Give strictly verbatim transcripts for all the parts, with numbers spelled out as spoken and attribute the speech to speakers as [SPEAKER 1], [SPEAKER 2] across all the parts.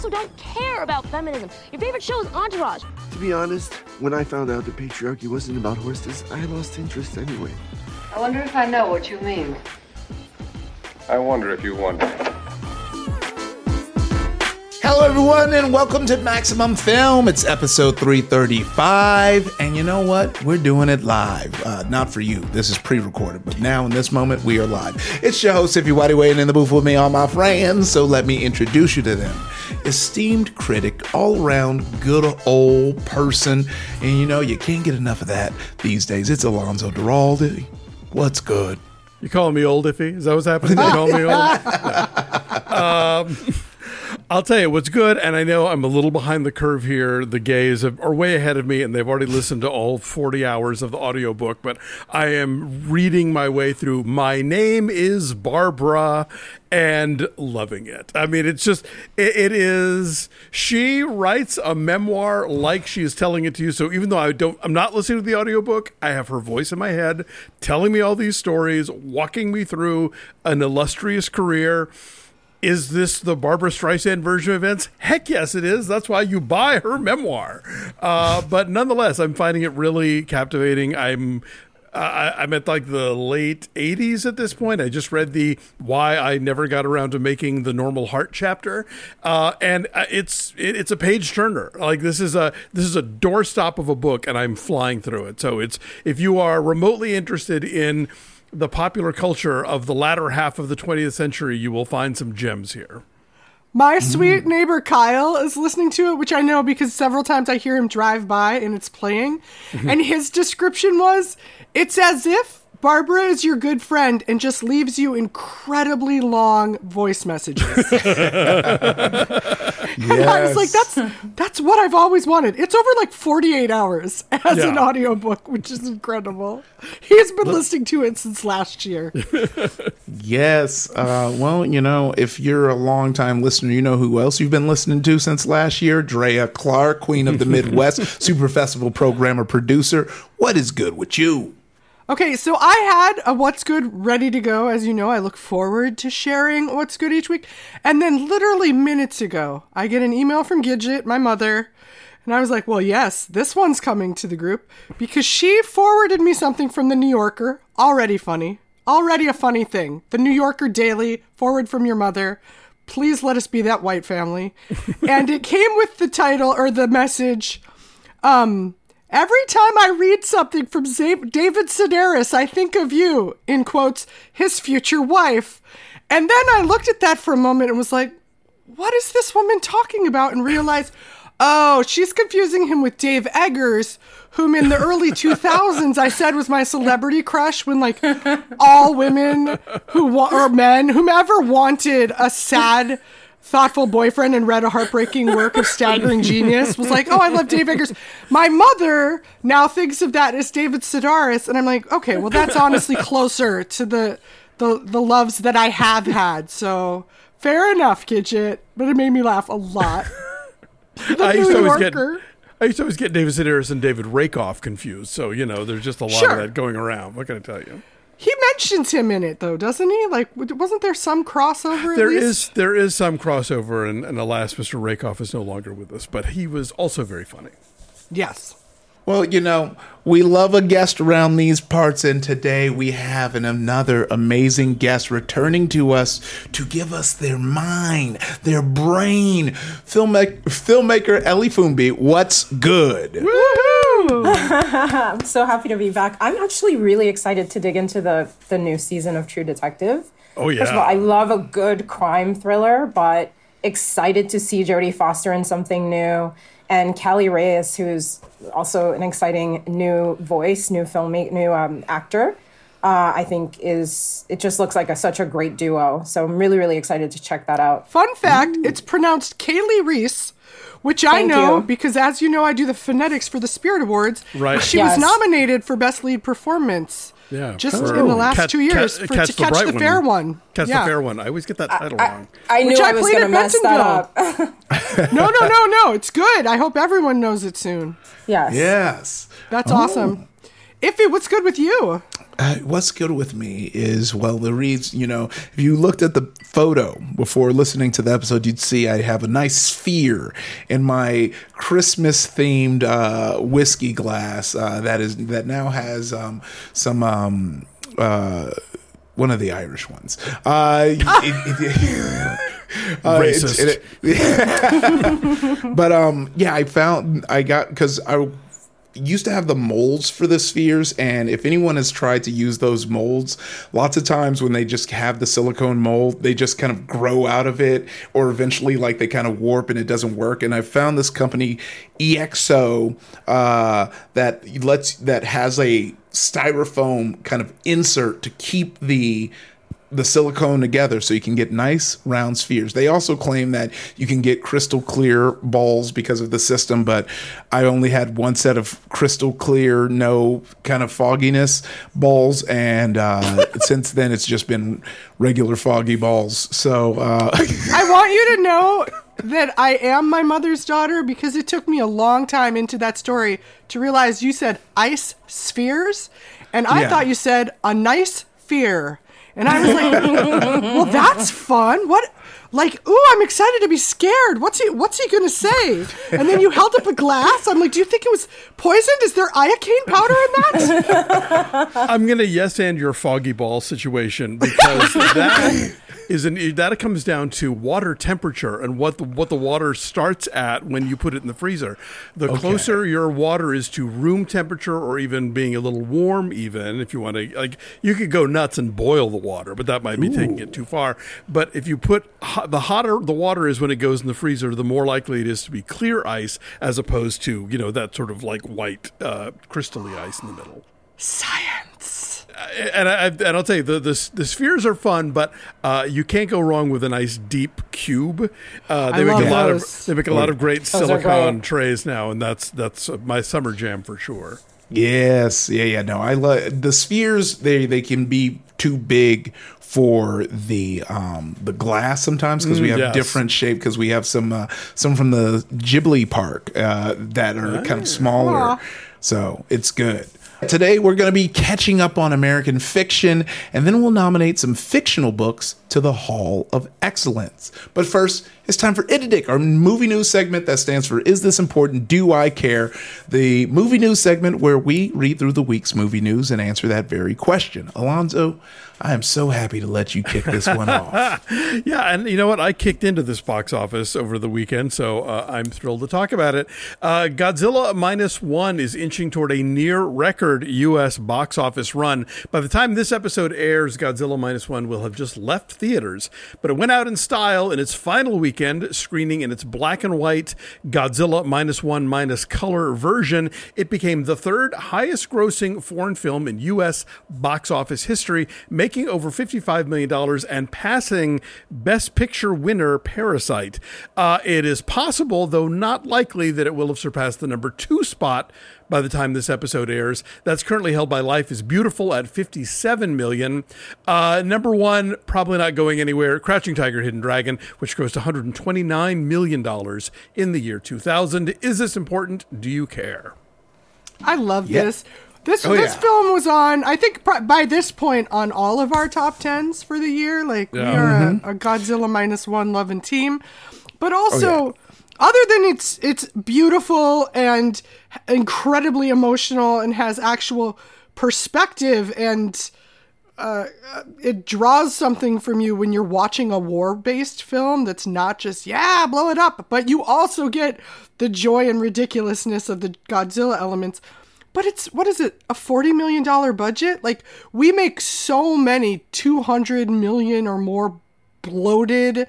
[SPEAKER 1] also don't care about feminism. Your favorite show is Entourage.
[SPEAKER 2] To be honest, when I found out that patriarchy wasn't about horses, I lost interest anyway.
[SPEAKER 3] I wonder if I know what you mean.
[SPEAKER 4] I wonder if you wonder.
[SPEAKER 5] Hello, everyone, and welcome to Maximum Film. It's episode three thirty-five, and you know what? We're doing it live. Uh, not for you. This is pre-recorded, but now in this moment, we are live. It's your host, Iffy Whitey, waiting in the booth with me, all my friends, so let me introduce you to them. Esteemed critic, all-around good old person, and you know, you can't get enough of that these days. It's Alonzo Duralde. What's good?
[SPEAKER 6] You calling me old, Iffy? Is that what's happening? You calling me old? No. Um... I'll tell you what's good, and I know I'm a little behind the curve here. The gays are way ahead of me, and they've already listened to all forty hours of the audiobook, but I am reading my way through My Name is Barbara and loving it. I mean, it's just, it, it is, she writes a memoir like she is telling it to you, so even though I don't, I'm not listening to the audiobook, I have her voice in my head, telling me all these stories, walking me through an illustrious career. Is this the Barbra Streisand version of events? Heck yes, it is. That's why you buy her memoir. Uh, but nonetheless, I'm finding it really captivating. I'm uh, I'm at like the late eighties at this point. I just read the Why I Never Got Around to Making the Normal Heart chapter, uh, and it's it, it's a page turner. Like this is a this is a doorstop of a book, and I'm flying through it. So it's if you are remotely interested in the popular culture of the latter half of the twentieth century, you will find some gems here.
[SPEAKER 7] My sweet neighbor Kyle is listening to it, which I know because several times I hear him drive by and it's playing. And his description was, it's as if Barbara is your good friend and just leaves you incredibly long voice messages. And
[SPEAKER 5] Yes.
[SPEAKER 7] I was like, that's that's what I've always wanted. It's over like forty-eight hours as
[SPEAKER 6] Yeah.
[SPEAKER 7] an audiobook, which is incredible. He's been listening to it since last year.
[SPEAKER 5] Yes. Uh, well, you know, if you're a longtime listener, you know who else you've been listening to since last year? Drea Clark, Queen of the Midwest, Super Festival programmer, producer. What is good with you?
[SPEAKER 7] Okay, so I had a What's Good ready to go. As you know, I look forward to sharing What's Good each week. And then literally minutes ago, I get an email from Gidget, my mother, and I was like, well, yes, this one's coming to the group because she forwarded me something from the New Yorker. Already funny. Already a funny thing. The New Yorker Daily, forward from your mother. Please let us be that white family. And it came with the title or the message, um... every time I read something from David Sedaris, I think of you, in quotes, his future wife. And then I looked at that for a moment and was like, what is this woman talking about? And realized, oh, she's confusing him with Dave Eggers, whom in the early two thousands I said was my celebrity crush when like all women who wa- or men, whomever wanted a sad, thoughtful boyfriend and read a heartbreaking work of staggering genius was like, oh, I love Dave Eggers. My mother now thinks of that as David Sedaris, and I'm like, okay, well, that's honestly closer to the the, the loves that I have had. So fair enough, Gidget, but it made me laugh a lot. The
[SPEAKER 6] I used,
[SPEAKER 7] New
[SPEAKER 6] to always get,
[SPEAKER 7] Yorker.
[SPEAKER 6] I used to always get David Sedaris and David Rakoff confused. So, you know, there's just a lot
[SPEAKER 7] Sure.
[SPEAKER 6] of that going around. What can I tell you?
[SPEAKER 7] He mentions him in it, though, doesn't he? Like, wasn't there some crossover? At
[SPEAKER 6] There
[SPEAKER 7] least?
[SPEAKER 6] is there is some crossover, and, and alas, Mister Rakoff is no longer with us, but he was also very funny.
[SPEAKER 7] Yes.
[SPEAKER 5] Well, you know, we love a guest around these parts, and today we have an, another amazing guest returning to us to give us their mind, their brain. Filmmaker, filmmaker Ellie Fumbi, what's good?
[SPEAKER 7] Woohoo!
[SPEAKER 8] I'm so happy to be back. I'm actually really excited to dig into the, the new season of True Detective.
[SPEAKER 6] Oh, yeah.
[SPEAKER 8] First of all, I love a good crime thriller, but excited to see Jodie Foster in something new. And Callie Reyes, who's also an exciting new voice, new filmmaker, new um, actor, uh, I think is, it just looks like a, such a great duo. So I'm really, really excited to check that out.
[SPEAKER 7] Fun fact, Ooh. It's pronounced Kaylee Reese, which I
[SPEAKER 8] Thank
[SPEAKER 7] know
[SPEAKER 8] you.
[SPEAKER 7] because, as you know, I do the phonetics for the Spirit Awards.
[SPEAKER 6] Right.
[SPEAKER 7] She
[SPEAKER 8] Yes.
[SPEAKER 7] was nominated for Best Lead Performance.
[SPEAKER 6] Yeah,
[SPEAKER 7] just
[SPEAKER 6] for-
[SPEAKER 7] in the last
[SPEAKER 6] Catch-
[SPEAKER 7] two years
[SPEAKER 6] Catch-
[SPEAKER 7] for
[SPEAKER 6] Catch
[SPEAKER 7] To
[SPEAKER 6] the
[SPEAKER 7] Catch
[SPEAKER 6] Bright
[SPEAKER 7] the
[SPEAKER 6] One.
[SPEAKER 7] Fair One.
[SPEAKER 6] Catch
[SPEAKER 7] Yeah.
[SPEAKER 6] the Fair One. I always get that title
[SPEAKER 8] I,
[SPEAKER 6] wrong.
[SPEAKER 8] I knew
[SPEAKER 7] Which I
[SPEAKER 8] I was
[SPEAKER 7] played
[SPEAKER 8] going to
[SPEAKER 7] at
[SPEAKER 8] mess that
[SPEAKER 7] Bentonville.
[SPEAKER 8] up.
[SPEAKER 7] No, no, no, no. It's good. I hope everyone knows it soon.
[SPEAKER 8] Yes.
[SPEAKER 5] Yes.
[SPEAKER 7] That's
[SPEAKER 5] Oh.
[SPEAKER 7] awesome. Iffy, what's good with you?
[SPEAKER 5] Uh, what's good with me is, well, the reads, you know, if you looked at the photo before listening to the episode, you'd see I have a nice sphere in my Christmas-themed uh, whiskey glass uh, that is that now has um, some... Um, uh, one of the Irish ones. Uh, it, it, it, uh,
[SPEAKER 6] Racist.
[SPEAKER 5] It, it, but um, yeah, I found I got because I used to have the molds for the spheres, and if anyone has tried to use those molds, lots of times when they just have the silicone mold, they just kind of grow out of it, or eventually like they kind of warp and it doesn't work. And I found this company E X O uh, that lets that has a styrofoam kind of insert to keep the the silicone together so you can get nice round spheres. They also claim that you can get crystal clear balls because of the system, but I only had one set of crystal clear, no kind of fogginess balls, and uh, since then it's just been regular foggy balls. So uh,
[SPEAKER 7] I want you to know that I am my mother's daughter because it took me a long time into that story to realize you said ice spheres, and I
[SPEAKER 5] Yeah.
[SPEAKER 7] thought you said a nice fear. And I was like, well, that's fun. What? Like, ooh, I'm excited to be scared. What's he What's he going to say? And then you held up a glass. I'm like, do you think it was poisoned? Is there iocane powder in that?
[SPEAKER 6] I'm going to yes and your foggy ball situation because that is an that comes down to water temperature and what the, what the water starts at when you put it in the freezer. The
[SPEAKER 5] Okay.
[SPEAKER 6] closer your water is to room temperature, or even being a little warm, even if you want to, like, you could go nuts and boil the water, but that might be taking it too far. But if you put hot, the hotter the water is when it goes in the freezer, the more likely it is to be clear ice as opposed to, you know, that sort of like white uh, crystally ice in the middle.
[SPEAKER 7] Science.
[SPEAKER 6] And, I, and I'll tell you, the, the the spheres are fun, but uh, you can't go wrong with a nice deep cube. Uh, they
[SPEAKER 7] I
[SPEAKER 6] make
[SPEAKER 7] love
[SPEAKER 6] a lot
[SPEAKER 7] those.
[SPEAKER 6] of they make a lot of great
[SPEAKER 8] are
[SPEAKER 6] silicone
[SPEAKER 8] great.
[SPEAKER 6] trays now, and that's that's my summer jam for sure.
[SPEAKER 5] Yes, yeah, yeah. No, I love the spheres. They they can be too big for the um the glass sometimes because we have
[SPEAKER 6] yes.
[SPEAKER 5] different shape because we have some uh, some from the Ghibli park uh, that are kind of smaller.
[SPEAKER 7] Aw.
[SPEAKER 5] So it's good. Today we're going to be catching up on American fiction, and then we'll nominate some fictional books to the Hall of Excellence. But first, it's time for Ididick, our movie news segment that stands for Is This Important? Do I Care? The movie news segment where we read through the week's movie news and answer that very question. Alonzo, I am so happy to let you kick this one off.
[SPEAKER 6] Yeah, and you know what? I kicked into this box office over the weekend, so uh, I'm thrilled to talk about it. Uh, Godzilla Minus One is inching toward a near record U S box office run. By the time this episode airs, Godzilla Minus One will have just left theaters, but it went out in style in its final weekend, screening in its black and white Godzilla Minus One minus color version. It became the third highest grossing foreign film in U S box office history, making over fifty-five million dollars and passing Best Picture winner Parasite. Uh, it is possible, though not likely, that it will have surpassed the number two spot by the time this episode airs. That's currently held by Life is Beautiful at fifty-seven million dollars. Uh, number one, probably not going anywhere, Crouching Tiger, Hidden Dragon, which grossed one hundred twenty-nine million dollars in the year two thousand. Is this important? Do you care?
[SPEAKER 7] I love
[SPEAKER 5] Yeah.
[SPEAKER 7] this. This
[SPEAKER 5] Oh,
[SPEAKER 7] this
[SPEAKER 5] yeah.
[SPEAKER 7] film was on, I think, pr- by this point on all of our top tens for the year. Like, we
[SPEAKER 6] Yeah.
[SPEAKER 7] are
[SPEAKER 5] Mm-hmm.
[SPEAKER 7] a, a Godzilla Minus One loving team. But also,
[SPEAKER 5] Oh,
[SPEAKER 7] other than it's it's beautiful and incredibly emotional and has actual perspective and uh, it draws something from you when you're watching a war-based film that's not just, yeah, blow it up, but you also get the joy and ridiculousness of the Godzilla elements. But it's, what is it, a forty million dollars budget? Like, we make so many two hundred million or more bloated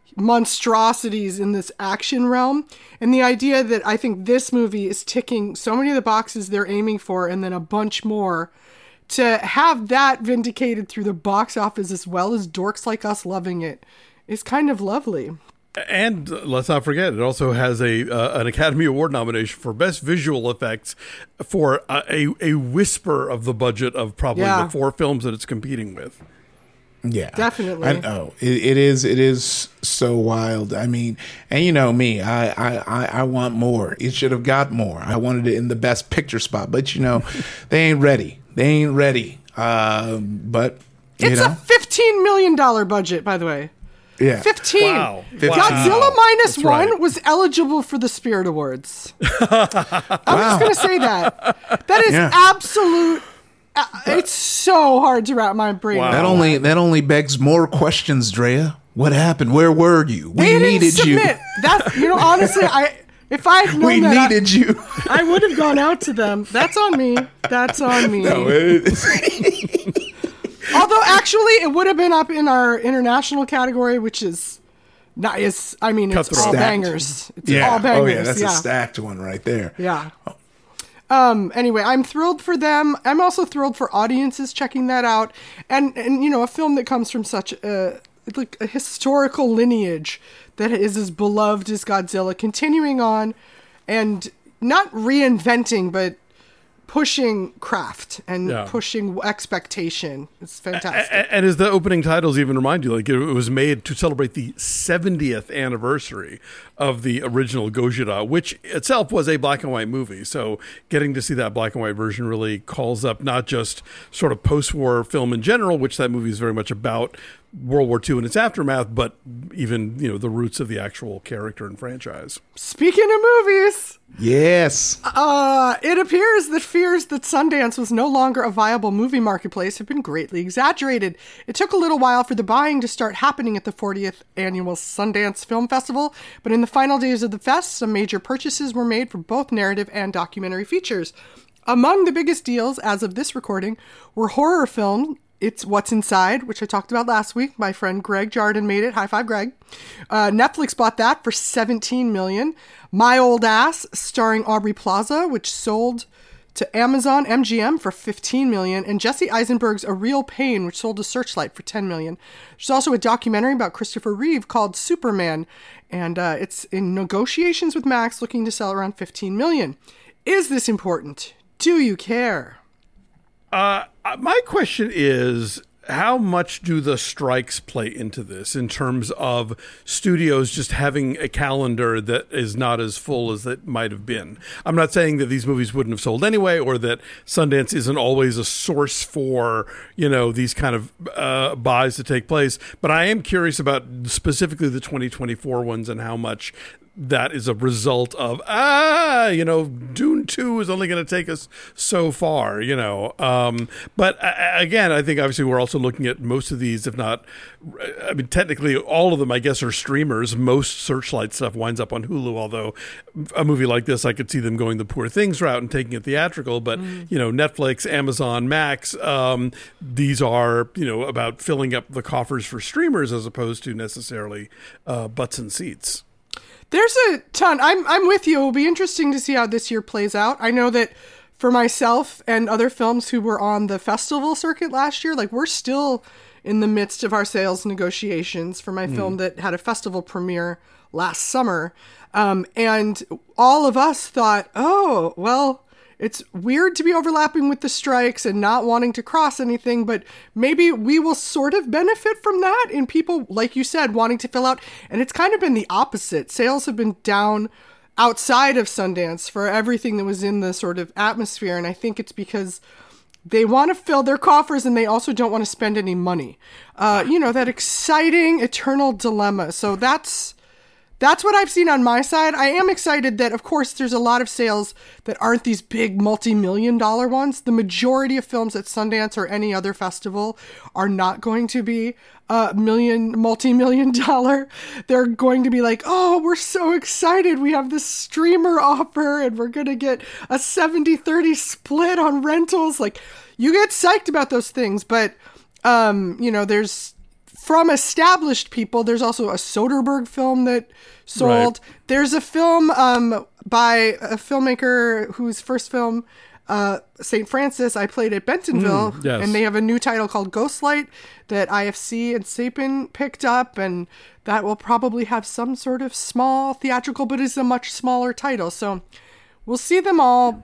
[SPEAKER 7] monstrosities in this action realm. And the idea that I think this movie is ticking so many of the boxes they're aiming for and then a bunch more, to have that vindicated through the box office as well as dorks like us loving it is kind of lovely.
[SPEAKER 6] And let's not forget, it also has a uh, an Academy Award nomination for Best Visual Effects for a, a, a whisper of the budget of probably
[SPEAKER 7] Yeah.
[SPEAKER 6] the four films that it's competing with.
[SPEAKER 5] Yeah,
[SPEAKER 7] Definitely.
[SPEAKER 5] I know it, it is. It is so wild. I mean, and you know me, I, I, I, I want more. It should have got more. I wanted it in the best picture spot, but you know, they ain't ready. They ain't ready. Uh, but you
[SPEAKER 7] It's
[SPEAKER 5] know,
[SPEAKER 7] a fifteen million dollars budget, by the way.
[SPEAKER 5] yeah,
[SPEAKER 7] fifteen.
[SPEAKER 6] Wow.
[SPEAKER 7] Godzilla
[SPEAKER 6] Wow.
[SPEAKER 7] minus
[SPEAKER 6] That's
[SPEAKER 7] one
[SPEAKER 6] right.
[SPEAKER 7] was eligible for the Spirit Awards. I'm just going to say that. That is
[SPEAKER 5] Yeah.
[SPEAKER 7] absolute. Uh, it's so hard to wrap my brain
[SPEAKER 6] Wow.
[SPEAKER 5] That
[SPEAKER 7] around.
[SPEAKER 5] only that only begs more questions, Drea. What happened? Where were you? We
[SPEAKER 7] They didn't
[SPEAKER 5] needed you.
[SPEAKER 7] submit. That, you know, honestly, I if I had known
[SPEAKER 5] We
[SPEAKER 7] that,
[SPEAKER 5] needed you.
[SPEAKER 7] I, I would have gone out to them. That's on me. That's on me.
[SPEAKER 5] No, it-
[SPEAKER 7] Although, actually, it would have been up in our international category, which is not. Is I mean, it's
[SPEAKER 6] Cutthroat.
[SPEAKER 7] all
[SPEAKER 5] Stacked.
[SPEAKER 7] bangers. It's
[SPEAKER 5] yeah.
[SPEAKER 7] all bangers.
[SPEAKER 5] Oh yeah, that's
[SPEAKER 7] yeah.
[SPEAKER 5] a stacked one right there.
[SPEAKER 7] Yeah. Um, anyway, I'm thrilled for them. I'm also thrilled for audiences checking that out. And, and you know, a film that comes from such a, like a historical lineage that is as beloved as Godzilla, continuing on and not reinventing, but pushing craft and
[SPEAKER 6] Yeah.
[SPEAKER 7] pushing expectation. It's fantastic.
[SPEAKER 6] A- And as the opening titles even remind you, like it was made to celebrate the seventieth anniversary of the original Gojira, which itself was a black and white movie. So getting to see that black and white version really calls up not just sort of post-war film in general, which that movie is very much about World War Two and its aftermath, but even, you know, the roots of the actual character and franchise.
[SPEAKER 7] Speaking of movies,
[SPEAKER 5] Yes.
[SPEAKER 7] Uh, it appears that fears that Sundance was no longer a viable movie marketplace have been greatly exaggerated. It took a little while for the buying to start happening at the fortieth Annual Sundance Film Festival, but in the final days of the fest, some major purchases were made for both narrative and documentary features. Among the biggest deals, as of this recording, were horror film It's What's Inside, which I talked about last week. My friend Greg Jardin made it. High five, Greg. Uh, Netflix bought that for seventeen million dollars. My Old Ass, starring Aubrey Plaza, which sold to Amazon M G M for fifteen million dollars, and Jesse Eisenberg's A Real Pain, which sold to Searchlight for ten million dollars. There's also a documentary about Christopher Reeve called Superman, and uh, it's in negotiations with Max, looking to sell around fifteen million dollars. Is this important? Do you care?
[SPEAKER 6] Uh, my question is, how much do the strikes play into this in terms of studios just having a calendar that is not as full as it might have been? I'm not saying that these movies wouldn't have sold anyway, or that Sundance isn't always a source for, you know, these kind of uh, buys to take place, but I am curious about specifically the twenty twenty-four ones and how much that is a result of, ah, you know, Dune two is only going to take us so far, you know. Um, but uh, again, I think obviously we're also looking at most of these, if not, I mean, technically all of them, I guess, are streamers. Most Searchlight stuff winds up on Hulu, although a movie like this, I could see them going the Poor Things route and taking it theatrical. But, mm. you know, Netflix, Amazon, Max, um, these are, you know, about filling up the coffers for streamers as opposed to necessarily uh, butts and seats.
[SPEAKER 7] There's a ton. I'm I'm with you. It'll be interesting to see how this year plays out. I know that for myself and other films who were on the festival circuit last year, like we're still in the midst of our sales negotiations for my mm. film that had a festival premiere last summer. Um, and all of us thought, oh, well, it's weird to be overlapping with the strikes and not wanting to cross anything, but maybe we will sort of benefit from that in people, like you said, wanting to fill out. And it's kind of been the opposite. Sales have been down outside of Sundance for everything that was in the sort of atmosphere. And I think it's because they want to fill their coffers and they also don't want to spend any money. Uh, you know, that exciting eternal dilemma. So that's... That's what I've seen on my side. I am excited that, of course, there's a lot of sales that aren't these big multi-million dollar ones. The majority of films at Sundance or any other festival are not going to be a million, multi-million dollar. They're going to be like, oh, we're so excited. We have this streamer offer and we're going to get a seventy thirty split on rentals. Like, you get psyched about those things. But, um, you know, there's... From established people, there's also a Soderbergh film that sold. Right. There's a film um, by a filmmaker whose first film, uh, Saint Francis, I played at Bentonville.
[SPEAKER 6] Mm, yes.
[SPEAKER 7] And they have a new title called Ghostlight that I F C and Sapin picked up. And that will probably have some sort of small theatrical, but is a much smaller title. So we'll see them all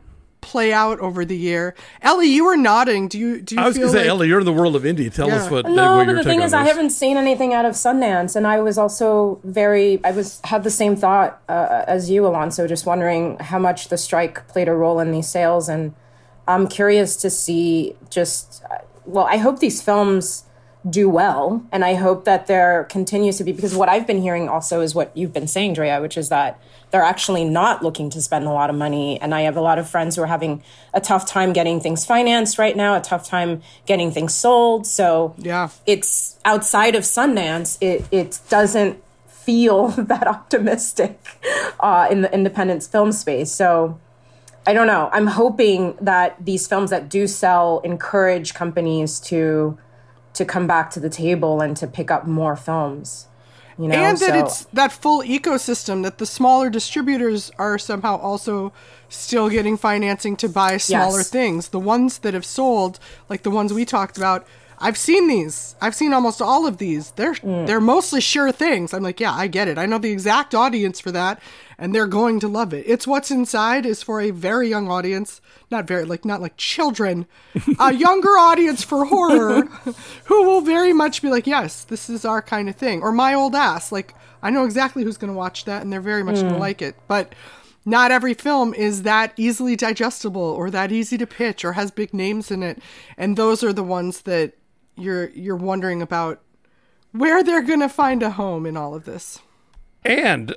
[SPEAKER 7] play out over the year. Ellie, you were nodding. Do you do you
[SPEAKER 6] I was
[SPEAKER 7] feel
[SPEAKER 6] going to say,
[SPEAKER 7] like,
[SPEAKER 6] Ellie, you're in the world of indie. Tell
[SPEAKER 7] Yeah.
[SPEAKER 6] us what,
[SPEAKER 8] No,
[SPEAKER 6] what
[SPEAKER 8] but
[SPEAKER 6] your
[SPEAKER 8] the
[SPEAKER 6] take
[SPEAKER 8] thing
[SPEAKER 6] on
[SPEAKER 8] is, I
[SPEAKER 6] this.
[SPEAKER 8] haven't seen anything out of Sundance, and I was also very, I was had the same thought uh, as you, Alonso, just wondering how much the strike played a role in these sales, and I'm curious to see just, well, I hope these films do well, and I hope that there continues to be, because what I've been hearing also is what you've been saying, Drea, which is that they're actually not looking to spend a lot of money. And I have a lot of friends who are having a tough time getting things financed right now, a tough time getting things sold. So
[SPEAKER 7] Yeah.
[SPEAKER 8] it's outside of Sundance, it, it doesn't feel that optimistic uh, in the independent film space. So I don't know. I'm hoping that these films that do sell encourage companies to to come back to the table and to pick up more films. You know,
[SPEAKER 7] and that
[SPEAKER 8] so,
[SPEAKER 7] it's that full ecosystem, that the smaller distributors are somehow also still getting financing to buy smaller
[SPEAKER 8] Yes.
[SPEAKER 7] things. The ones that have sold, like the ones we talked about, I've seen these. I've seen almost all of these. They're
[SPEAKER 8] Mm.
[SPEAKER 7] they're mostly sure things. I'm like, yeah, I get it. I know the exact audience for that, and they're going to love it. It's What's Inside is for a very young audience, not very like not like children, a younger audience for horror, who will very much be like, yes, this is our kind of thing. Or My Old Ass, like I know exactly who's going to watch that, and they're very much going to like it. But not every film is that easily digestible or that easy to pitch or has big names in it, and those are the ones that you're you're wondering about where they're going to find a home in all of this.
[SPEAKER 6] And,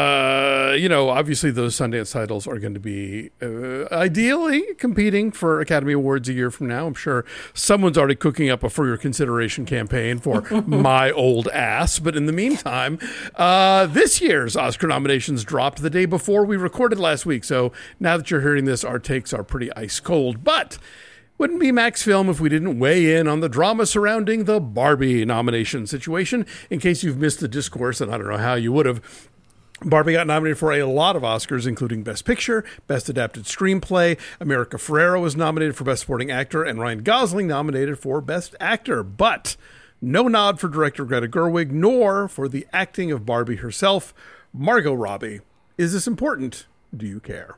[SPEAKER 6] uh, you know, obviously those Sundance titles are going to be uh, ideally competing for Academy Awards a year from now. I'm sure someone's already cooking up a for your consideration campaign for My Old Ass. But in the meantime, uh, this year's Oscar nominations dropped the day before we recorded last week. So now that you're hearing this, our takes are pretty ice cold. But wouldn't be Max Film if we didn't weigh in on the drama surrounding the Barbie nomination situation. In case you've missed the discourse, and I don't know how you would have, Barbie got nominated for a lot of Oscars, including Best Picture, Best Adapted Screenplay. America Ferrera was nominated for Best Supporting Actor, and Ryan Gosling nominated for Best Actor. But no nod for director Greta Gerwig, nor for the acting of Barbie herself, Margot Robbie. Is this important? Do you care?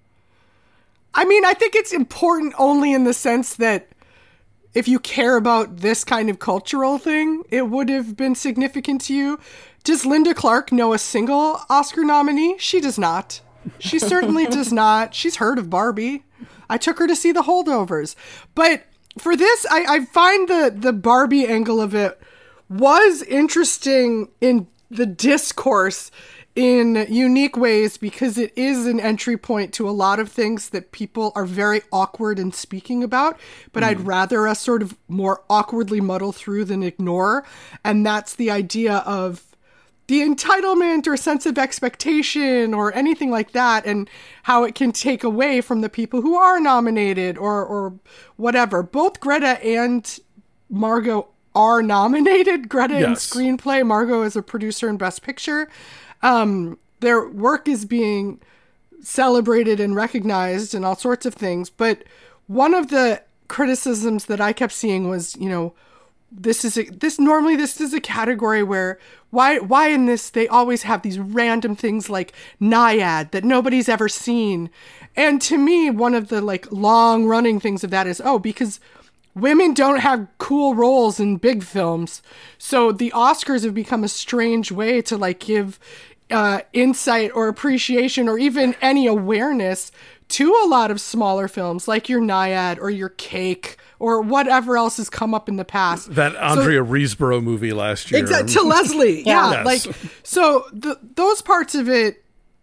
[SPEAKER 7] I mean, I think it's important only in the sense that if you care about this kind of cultural thing, it would have been significant to you. Does Linda Clark know a single Oscar nominee? She does not. She certainly does not. She's heard of Barbie. I took her to see The Holdovers. But for this, I, I find the, the Barbie angle of it was interesting in the discourse in unique ways, because it is an entry point to a lot of things that people are very awkward in speaking about, but mm. I'd rather us sort of more awkwardly muddle through than ignore. And that's the idea of the entitlement or sense of expectation or anything like that, and how it can take away from the people who are nominated or, or whatever. Both Greta and Margot are nominated. Greta in
[SPEAKER 6] Yes.
[SPEAKER 7] screenplay, Margot is a producer in Best Picture. Um, their work is being celebrated and recognized and all sorts of things. But one of the criticisms that I kept seeing was, you know, this is a, this normally this is a category where why why in this they always have these random things like Naiad that nobody's ever seen. And to me, one of the like long running things of that is, oh, because women don't have cool roles in big films. So the Oscars have become a strange way to like give uh, insight or appreciation or even any awareness to a lot of smaller films like your Naiad or your Cake or whatever else has come up in the past.
[SPEAKER 6] That Andrea so, Riseborough movie last year.
[SPEAKER 7] Exactly, to Leslie. yeah. yeah
[SPEAKER 6] yes.
[SPEAKER 7] Like, so the, those parts of it,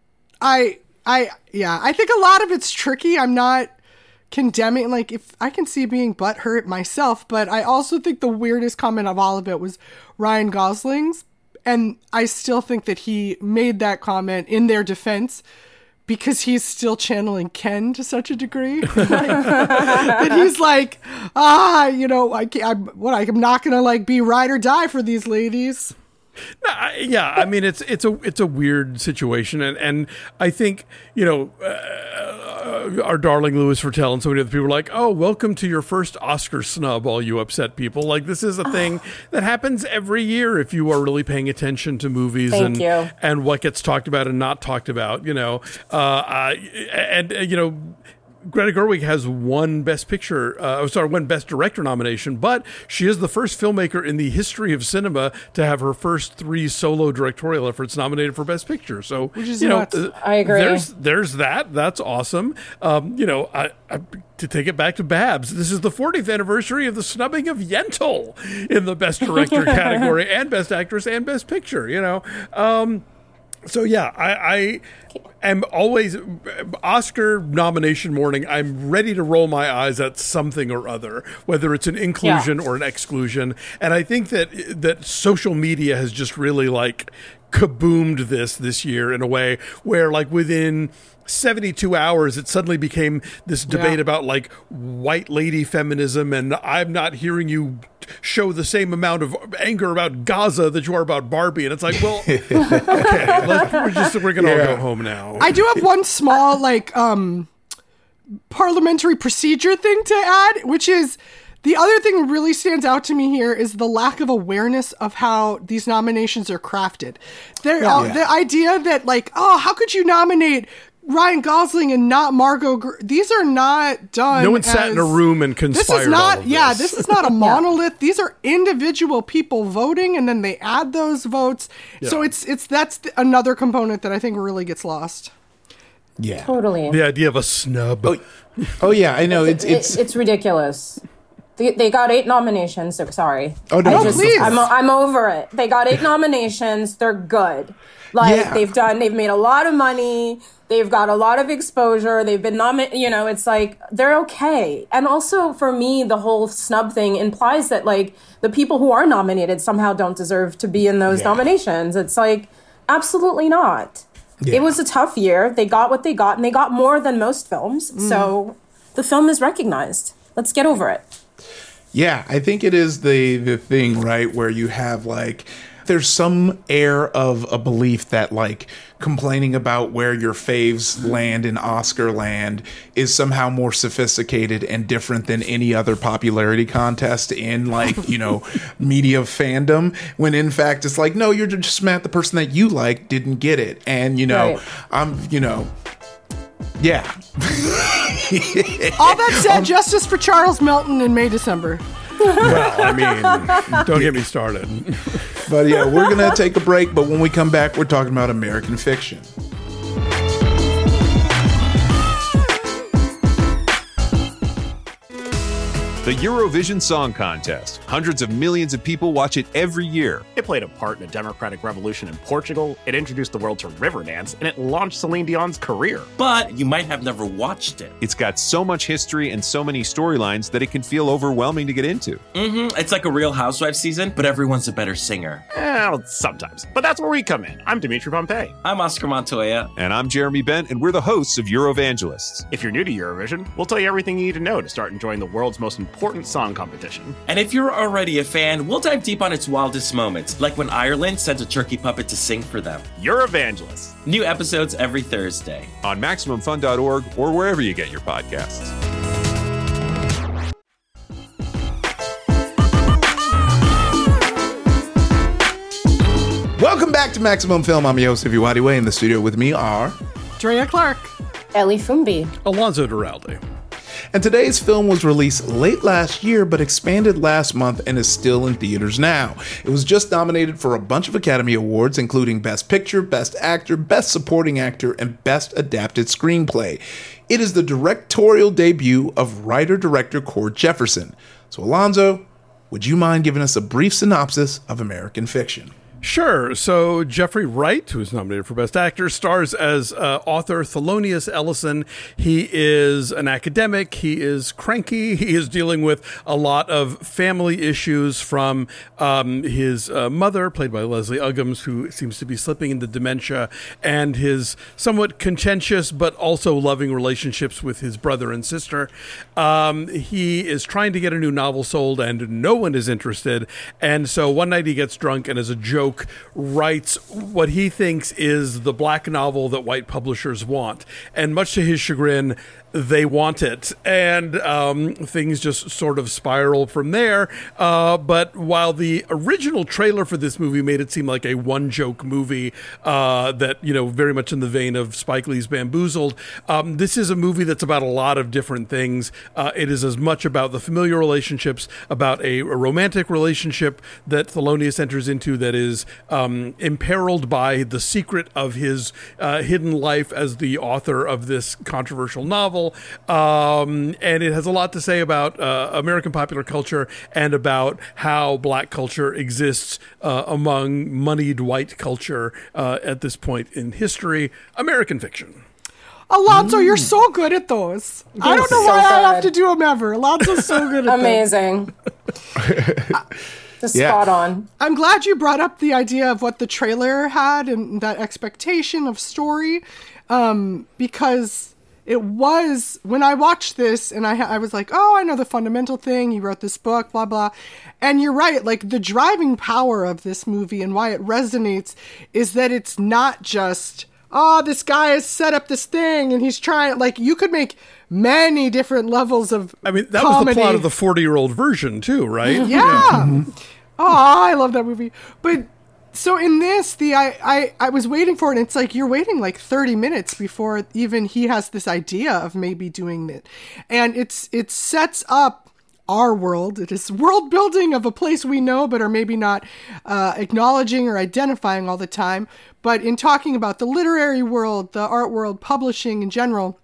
[SPEAKER 7] I, I, yeah, I think a lot of it's tricky. I'm not condemning, like, if I can see being butthurt myself, but I also think the weirdest comment of all of it was Ryan Gosling's. And I still think that he made that comment in their defense because he's still channeling Ken to such a degree. Like, that he's like, ah, you know, I can't, I'm, what, I'm not going to like be ride or die for these ladies.
[SPEAKER 6] No, I, yeah, I mean it's it's a it's a weird situation, and, and I think you know uh, our darling Louis Vertel and so many other people are like, oh, welcome to your first Oscar snub, all you upset people. Like this is a thing that happens every year if you are really paying attention to movies
[SPEAKER 8] Thank
[SPEAKER 6] and
[SPEAKER 8] you.
[SPEAKER 6] and what gets talked about and not talked about. You know, uh, uh, and uh, you know. Greta Gerwig has one Best Picture, uh, oh, sorry, one Best Director nomination, but she is the first filmmaker in the history of cinema to have her first three solo directorial efforts nominated for Best Picture. So,
[SPEAKER 7] Which is
[SPEAKER 6] you know,
[SPEAKER 7] nuts.
[SPEAKER 6] uh,
[SPEAKER 8] I agree.
[SPEAKER 6] There's there's that. That's awesome. Um, you know, I, I, to take it back to Babs, this is the fortieth anniversary of the snubbing of Yentl in the Best Director category and Best Actress and Best Picture. You know. Um, So yeah, I, I am always Oscar nomination morning. I'm ready to roll my eyes at something or other, whether it's an inclusion
[SPEAKER 8] Yeah.
[SPEAKER 6] or an exclusion. And I think that that social media has just really like kaboomed this this year in a way where like within seventy-two hours it suddenly became this debate
[SPEAKER 7] Yeah.
[SPEAKER 6] about like white lady feminism, and I'm not hearing you show the same amount of anger about Gaza that you are about Barbie. And it's like, well, okay, let's, we're just we're gonna
[SPEAKER 5] Yeah.
[SPEAKER 6] all go home now.
[SPEAKER 7] I do have one small like um parliamentary procedure thing to add, which is the other thing that really stands out to me here is the lack of awareness of how these nominations are crafted. There, uh,
[SPEAKER 5] Yeah.
[SPEAKER 7] the idea that like, oh, how could you nominate Ryan Gosling and not Margot? Gr-? These are not done.
[SPEAKER 6] No one sat in a
[SPEAKER 7] as-
[SPEAKER 6] room and conspired.
[SPEAKER 7] This is not,
[SPEAKER 6] all of
[SPEAKER 7] yeah,
[SPEAKER 6] this.
[SPEAKER 7] this is not a monolith. These are individual people voting, and then they add those votes. So
[SPEAKER 6] Yeah.
[SPEAKER 7] it's it's that's th- another component that I think really gets lost.
[SPEAKER 5] Yeah.
[SPEAKER 8] Totally.
[SPEAKER 6] The idea of a snub.
[SPEAKER 5] Oh, oh yeah, I know. It's
[SPEAKER 8] It-
[SPEAKER 5] it's.
[SPEAKER 8] it's ridiculous. They, they got eight nominations. So sorry.
[SPEAKER 5] Oh, no,
[SPEAKER 8] I
[SPEAKER 5] no,
[SPEAKER 8] just,
[SPEAKER 7] please.
[SPEAKER 8] I'm, I'm over it. They got eight nominations. They're good. Like
[SPEAKER 5] Yeah.
[SPEAKER 8] they've done. They've made a lot of money. They've got a lot of exposure. They've been nominated. You know, it's like they're okay. And also for me, the whole snub thing implies that like the people who are nominated somehow don't deserve to be in those
[SPEAKER 5] Yeah.
[SPEAKER 8] nominations. It's like absolutely not.
[SPEAKER 5] Yeah.
[SPEAKER 8] It was a tough year. They got what they got, and they got more than most films. So the film is recognized. Let's get over it.
[SPEAKER 5] Yeah, I think it is the the thing, right, where you have like there's some air of a belief that like complaining about where your faves land in Oscar land is somehow more sophisticated and different than any other popularity contest in like, you know, media fandom, when in fact it's like, no, you're just mad the person that you like didn't get it. And, you know,
[SPEAKER 8] Right.
[SPEAKER 5] I'm, you know, yeah.
[SPEAKER 7] All that said, justice for Charles Melton in May, December.
[SPEAKER 6] Well, I mean, don't get me started.
[SPEAKER 5] But yeah, we're going to take a break. But when we come back, we're talking about American Fiction.
[SPEAKER 9] The Eurovision Song Contest. Hundreds of millions of people watch it every year.
[SPEAKER 10] It played a part in a democratic revolution in Portugal, it introduced the world to Riverdance, and it launched Celine Dion's career.
[SPEAKER 11] But you might have never watched it.
[SPEAKER 9] It's got so much history and so many storylines that it can feel overwhelming to get into.
[SPEAKER 11] Mm-hmm. It's like a Real Housewives season, but everyone's a better singer.
[SPEAKER 10] Well, sometimes. But that's where we come in. I'm Dimitri Pompey.
[SPEAKER 11] I'm Oscar Montoya.
[SPEAKER 9] And I'm Jeremy Bent, and we're the hosts of Eurovangelists.
[SPEAKER 10] If you're new to Eurovision, we'll tell you everything you need to know to start enjoying the world's most important song competition.
[SPEAKER 11] And if you're already a fan, we'll dive deep on its wildest moments, like when Ireland sent a turkey puppet to sing for them.
[SPEAKER 10] Eurovangelists.
[SPEAKER 11] New episodes every Thursday.
[SPEAKER 9] On Maximum Fun dot org or wherever you get your podcasts.
[SPEAKER 5] Welcome back to Maximum Film. I'm Yosef Iwadiwe. In the studio with me are...
[SPEAKER 7] Drea Clark.
[SPEAKER 8] Ellie Fumbi.
[SPEAKER 6] Alonzo Duralde.
[SPEAKER 5] And today's film was released late last year, but expanded last month and is still in theaters now. It was just nominated for a bunch of Academy Awards, including Best Picture, Best Actor, Best Supporting Actor, and Best Adapted Screenplay. It is the directorial debut of writer-director Cord Jefferson. So, Alonzo, would you mind giving us a brief synopsis of American Fiction?
[SPEAKER 6] Sure. So Jeffrey Wright, who is nominated for Best Actor, stars as uh, author Thelonious Ellison. He is an academic. He is cranky. He is dealing with a lot of family issues from um, his uh, mother, played by Leslie Uggams, who seems to be slipping into dementia, and his somewhat contentious but also loving relationships with his brother and sister. Um, he is trying to get a new novel sold, and no one is interested. And so one night he gets drunk, and as a joke, joke, writes what he thinks is the black novel that white publishers want. And much to his chagrin, they want it, and um, things just sort of spiral from there. Uh, but while the original trailer for this movie made it seem like a one-joke movie uh, that, you know, very much in the vein of Spike Lee's Bamboozled, um, this is a movie that's about a lot of different things. Uh, it is as much about the familial relationships, about a, a romantic relationship that Thelonious enters into that is um, imperiled by the secret of his uh, hidden life as the author of this controversial novel. Um, and it has a lot to say about uh, American popular culture and about how black culture exists uh, among moneyed white culture uh, at this point in history. American fiction.
[SPEAKER 7] Alonso, mm. you're so good at those. You're I don't know so why good. I have to do them ever. Alonso's so good at
[SPEAKER 8] Amazing. Just yeah. spot on.
[SPEAKER 7] I'm glad you brought up the idea of what the trailer had and that expectation of story, um, because it was, when I watched this and I I was like, oh, I know the fundamental thing. He wrote this book, blah, blah. And you're right. Like, the driving power of this movie and why it resonates is that it's not just, oh, this guy has set up this thing and he's trying, like, you could make many different levels of
[SPEAKER 6] I mean, that
[SPEAKER 7] comedy.
[SPEAKER 6] was the plot of the forty-year-old version, too, right?
[SPEAKER 7] Yeah. yeah. Mm-hmm. Oh, I love that movie. But so in this, the I, I, I was waiting for it, and it's like you're waiting like thirty minutes before even he has this idea of maybe doing it. And it's it sets up our world. It is world building of a place we know but are maybe not uh, acknowledging or identifying all the time. But in talking about the literary world, the art world, publishing in general,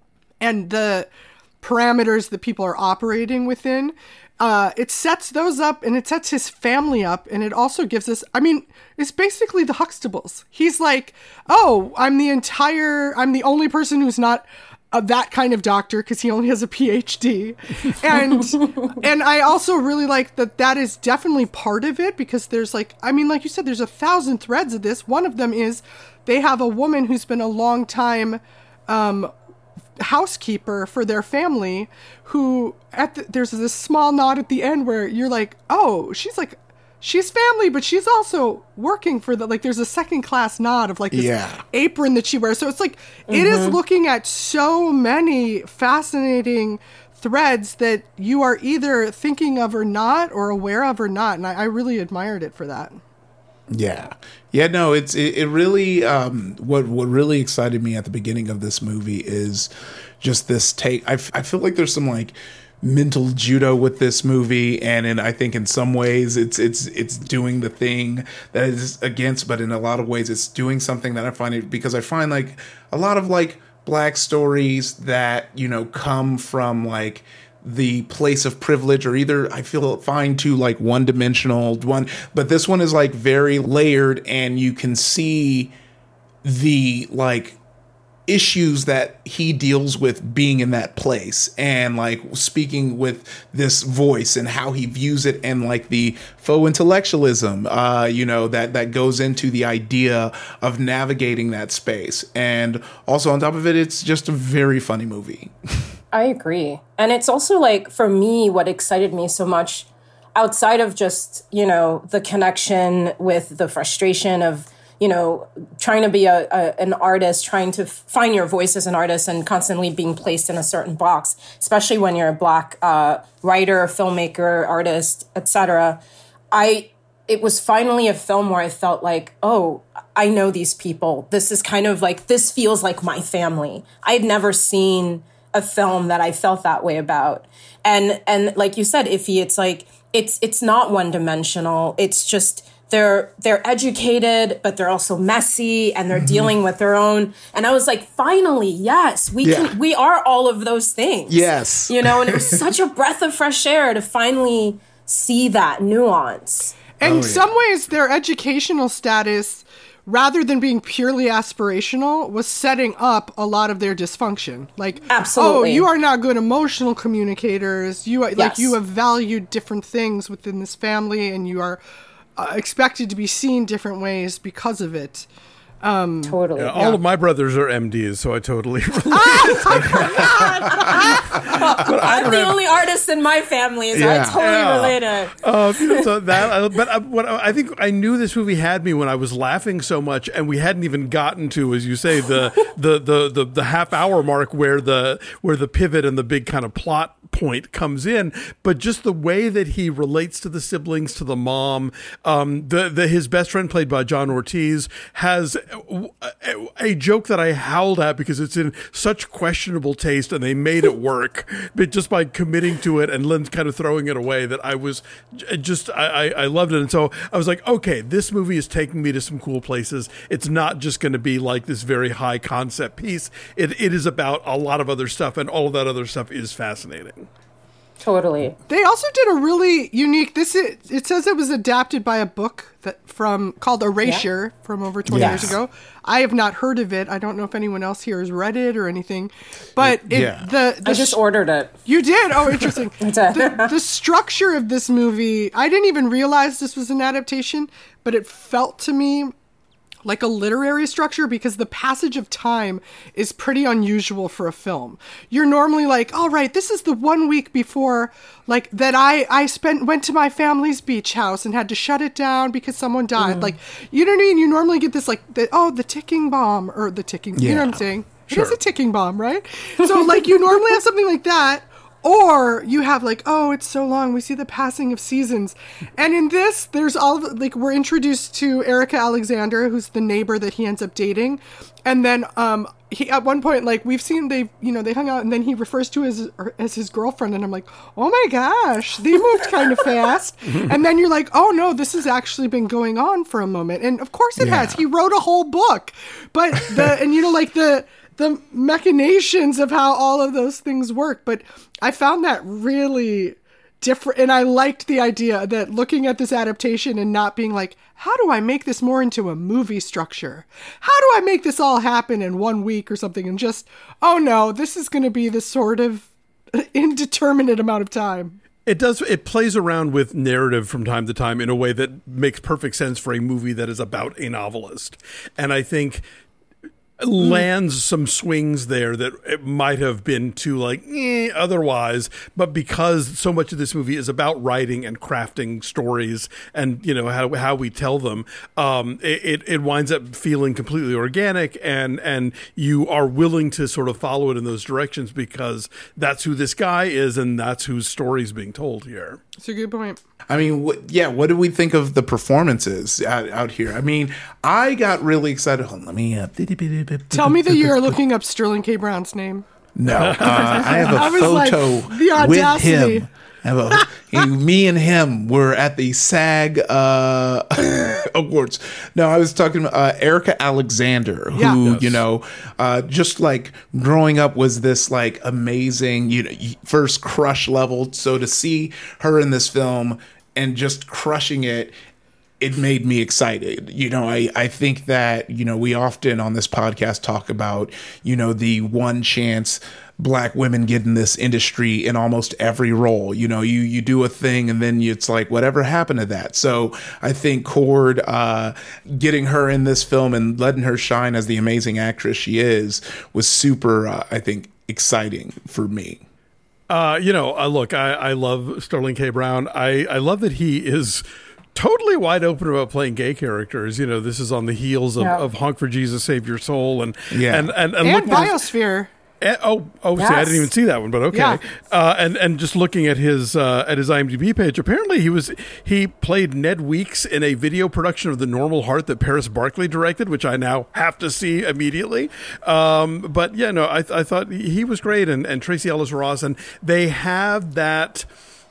[SPEAKER 7] and the parameters that people are operating within, Uh, it sets those up, and it sets his family up, and it also gives us, I mean, it's basically the Huxtables. He's like, oh, I'm the entire, I'm the only person who's not uh, that kind of doctor because he only has a P H D. And, and I also really like that that is definitely part of it, because there's like, I mean, like you said, there's a thousand threads of this. One of them is they have a woman who's been a long time, um, housekeeper for their family who at the, there's this small nod at the end where you're like, oh, she's like, she's family, but she's also working for the, like, there's a second class nod of like this yeah. apron that she wears. So it's like, mm-hmm. it is looking at so many fascinating threads that you are either thinking of or not, or aware of or not. And I, I really admired it for that.
[SPEAKER 5] Yeah. Yeah, no, it's it, it really um what what really excited me at the beginning of this movie is just this take. I, f- I feel like there's some like mental judo with this movie, and in, I think in some ways it's it's it's doing the thing that is against, but in a lot of ways it's doing something that I find it, because I find like a lot of like black stories that, you know, come from like the place of privilege, or either I feel fine to like one dimensional one, but this one is like very layered, and you can see the like issues that he deals with being in that place, and like speaking with this voice and how he views it, and like the faux intellectualism, uh, you know, that, that goes into the idea of navigating that space. And also on top of it, it's just a very funny movie.
[SPEAKER 8] I agree. And it's also like, for me, what excited me so much outside of just, you know, the connection with the frustration of, you know, trying to be a, a an artist, trying to find your voice as an artist and constantly being placed in a certain box, especially when you're a Black uh, writer, filmmaker, artist, et cetera. I, it was finally a film where I felt like, oh, I know these people. This is kind of like, this feels like my family. I had never seen a film that I felt that way about. And and like you said, Iffy, it's like, it's it's not one dimensional. It's just, they're they're educated, but they're also messy, and they're mm-hmm. dealing with their own. And I was like, finally, yes, we yeah. can we are all of those things.
[SPEAKER 5] Yes.
[SPEAKER 8] You know, and it was such a breath of fresh air to finally see that nuance.
[SPEAKER 7] And
[SPEAKER 5] oh,
[SPEAKER 7] in
[SPEAKER 5] yeah.
[SPEAKER 7] some ways, their educational status, rather than being purely aspirational, was setting up a lot of their dysfunction. Like,
[SPEAKER 8] absolutely,
[SPEAKER 7] oh, you are not good emotional communicators. You are, yes. like, you have valued different things within this family, and you are uh, expected to be seen different ways because of it. Um,
[SPEAKER 8] totally.
[SPEAKER 6] Yeah, all
[SPEAKER 7] yeah.
[SPEAKER 6] of my brothers are M Ds, so I totally relate.
[SPEAKER 8] I'm the only artist in my family, so
[SPEAKER 5] Yeah.
[SPEAKER 8] I totally
[SPEAKER 6] Yeah.
[SPEAKER 8] related.
[SPEAKER 6] Uh, so that, uh, but uh, what I think I knew this movie had me when I was laughing so much, and we hadn't even gotten to, as you say, the the the the, the half hour mark where the where the pivot and the big kind of plot point comes in. But just the way that he relates to the siblings, to the mom, um, the the his best friend played by John Ortiz has a, a, a joke that I howled at because it's in such questionable taste, and they made it work, but just by committing to it and then kind of throwing it away, that I was j- just I, I, I loved it. And so I was like, okay, this movie is taking me to some cool places. It's not just going to be like this very high concept piece. It it is about a lot of other stuff, and all of that other stuff is fascinating.
[SPEAKER 8] Totally.
[SPEAKER 7] They also did a really unique. This is, it says it was adapted by a book that from called Erasure
[SPEAKER 8] Yeah.
[SPEAKER 7] from over twenty
[SPEAKER 5] Yes.
[SPEAKER 7] years ago. I have not heard of it. I don't know if anyone else here has read it or anything. But it,
[SPEAKER 5] Yeah.
[SPEAKER 7] the, the
[SPEAKER 8] I just ordered it.
[SPEAKER 7] You did? Oh, interesting. the, the structure of this movie, I didn't even realize this was an adaptation, but it felt to me like a literary structure because the passage of time is pretty unusual for a film. You're normally like, all right, this is the one week before, like, that I, I spent, went to my family's beach house and had to shut it down because someone died.
[SPEAKER 8] Mm.
[SPEAKER 7] Like, you know what I mean? You normally get this, like, the, oh, the ticking bomb, or the ticking, you know what I'm
[SPEAKER 5] Yeah.
[SPEAKER 7] saying? It
[SPEAKER 6] Sure.
[SPEAKER 7] is a ticking bomb, right? So, like, you normally have something like that. Or you have like, oh, it's so long. We see the passing of seasons. And in this, there's all of, like, we're introduced to Erica Alexander, who's the neighbor that he ends up dating. And then um, he at one point, like, we've seen they, you know, they hung out, and then he refers to as as his girlfriend. And I'm like, oh my gosh, they moved kind of fast. And then you're like, oh no, this has actually been going on for a moment. And of course it
[SPEAKER 5] Yeah.
[SPEAKER 7] has. He wrote a whole book. But the, and you know, like the, the machinations of how all of those things work. But I found that really different. And I liked the idea that looking at this adaptation and not being like, how do I make this more into a movie structure? How do I make this all happen in one week or something? And just, oh no, this is going to be this sort of indeterminate amount of time.
[SPEAKER 6] It does. It plays around with narrative from time to time in a way that makes perfect sense for a movie that is about a novelist. And I think lands some swings there that it might have been too like eh, otherwise, but because so much of this movie is about writing and crafting stories and, you know, how how we tell them, um, it it winds up feeling completely organic, and and you are willing to sort of follow it in those directions because that's who this guy is and that's whose story is being told here.
[SPEAKER 7] That's a good point.
[SPEAKER 5] I mean, what, yeah, what do we think of the performances out, out here? I mean, I got really excited. Hold on, let me... Uh,
[SPEAKER 7] Tell me that you're looking up Sterling K. Brown's name.
[SPEAKER 5] No, uh, I have a
[SPEAKER 7] I was like,
[SPEAKER 5] photo
[SPEAKER 7] the
[SPEAKER 5] with
[SPEAKER 7] audacity.
[SPEAKER 5] him. I have a, he- me and him were at the SAG uh, Awards. No, I was talking about uh, Erica Alexander, who,
[SPEAKER 7] Yeah.
[SPEAKER 6] Yes.
[SPEAKER 5] you know, uh, just like growing up was this like amazing, you know, first crush level. So to see her in this film and just crushing it, it made me excited. You know, I, I think that, you know, we often on this podcast talk about, you know, the one chance Black women get in this industry in almost every role. You know, you you do a thing and then it's like, whatever happened to that? So I think Cord, uh, getting her in this film and letting her shine as the amazing actress she is was super, uh, I think, exciting for me.
[SPEAKER 6] Uh, you know, uh, look, I, I love Sterling K. Brown. I, I love that he is totally wide open about playing gay characters. You know, this is on the heels of,
[SPEAKER 8] Yeah.
[SPEAKER 6] of Honk for Jesus, Save Your Soul, and
[SPEAKER 5] Yeah.
[SPEAKER 6] and and, and,
[SPEAKER 7] And
[SPEAKER 6] looking at his-
[SPEAKER 7] Biosphere.
[SPEAKER 6] eh, oh, oh, see, I
[SPEAKER 8] Yes.
[SPEAKER 6] didn't even see that one, but okay.
[SPEAKER 7] Yeah.
[SPEAKER 6] Uh, and and just looking at his uh, at his IMDb page, apparently he was he played Ned Weeks in a video production of The Normal Heart that Paris Barkley directed, which I now have to see immediately. Um, but yeah, no, I I thought he was great, and and Tracy Ellis Ross, and they have that.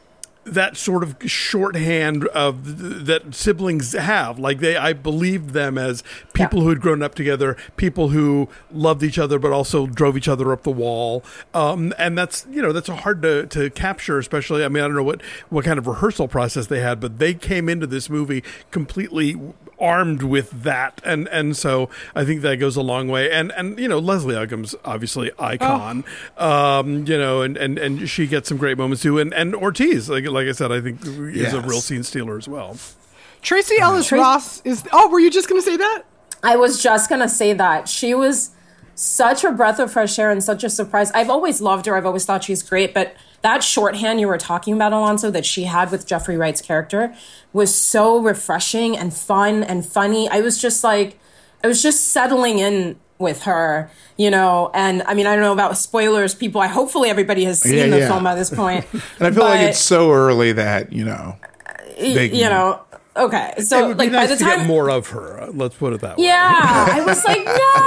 [SPEAKER 6] that sort of shorthand of th- that siblings have. Like they, I believed them as people
[SPEAKER 8] Yeah.
[SPEAKER 6] who had grown up together, people who loved each other, but also drove each other up the wall. Um, and that's, you know, that's hard to, to capture, especially, I mean, I don't know what, what kind of rehearsal process they had, but they came into this movie completely armed with that. And, and so I think that goes a long way. And, and, you know, Leslie Uggams, obviously icon,
[SPEAKER 7] Oh.
[SPEAKER 6] um, you know, and, and, and she gets some great moments too. And, and Ortiz, like, like I said, I think is
[SPEAKER 5] Yes.
[SPEAKER 6] a real scene stealer as well.
[SPEAKER 7] Tracy Ellis Ross is. Oh, were you just going to say that?
[SPEAKER 8] I was just going to say that. She was such a breath of fresh air and such a surprise. I've always loved her. I've always thought she's great. But that shorthand you were talking about, Alonso, that she had with Jeffrey Wright's character was so refreshing and fun and funny. I was just like, I was just settling in with her, you know, and I mean, I don't know about spoilers, people. I hopefully everybody has seen
[SPEAKER 5] yeah,
[SPEAKER 8] the
[SPEAKER 5] yeah.
[SPEAKER 8] film at this point.
[SPEAKER 5] And I feel
[SPEAKER 8] but,
[SPEAKER 5] like it's so early that, you know, they,
[SPEAKER 8] you know, okay.
[SPEAKER 6] It
[SPEAKER 8] So
[SPEAKER 6] would be
[SPEAKER 8] like
[SPEAKER 6] nice
[SPEAKER 8] by the
[SPEAKER 6] to
[SPEAKER 8] time
[SPEAKER 6] get more of her. Let's put it that way.
[SPEAKER 8] Yeah, I was like,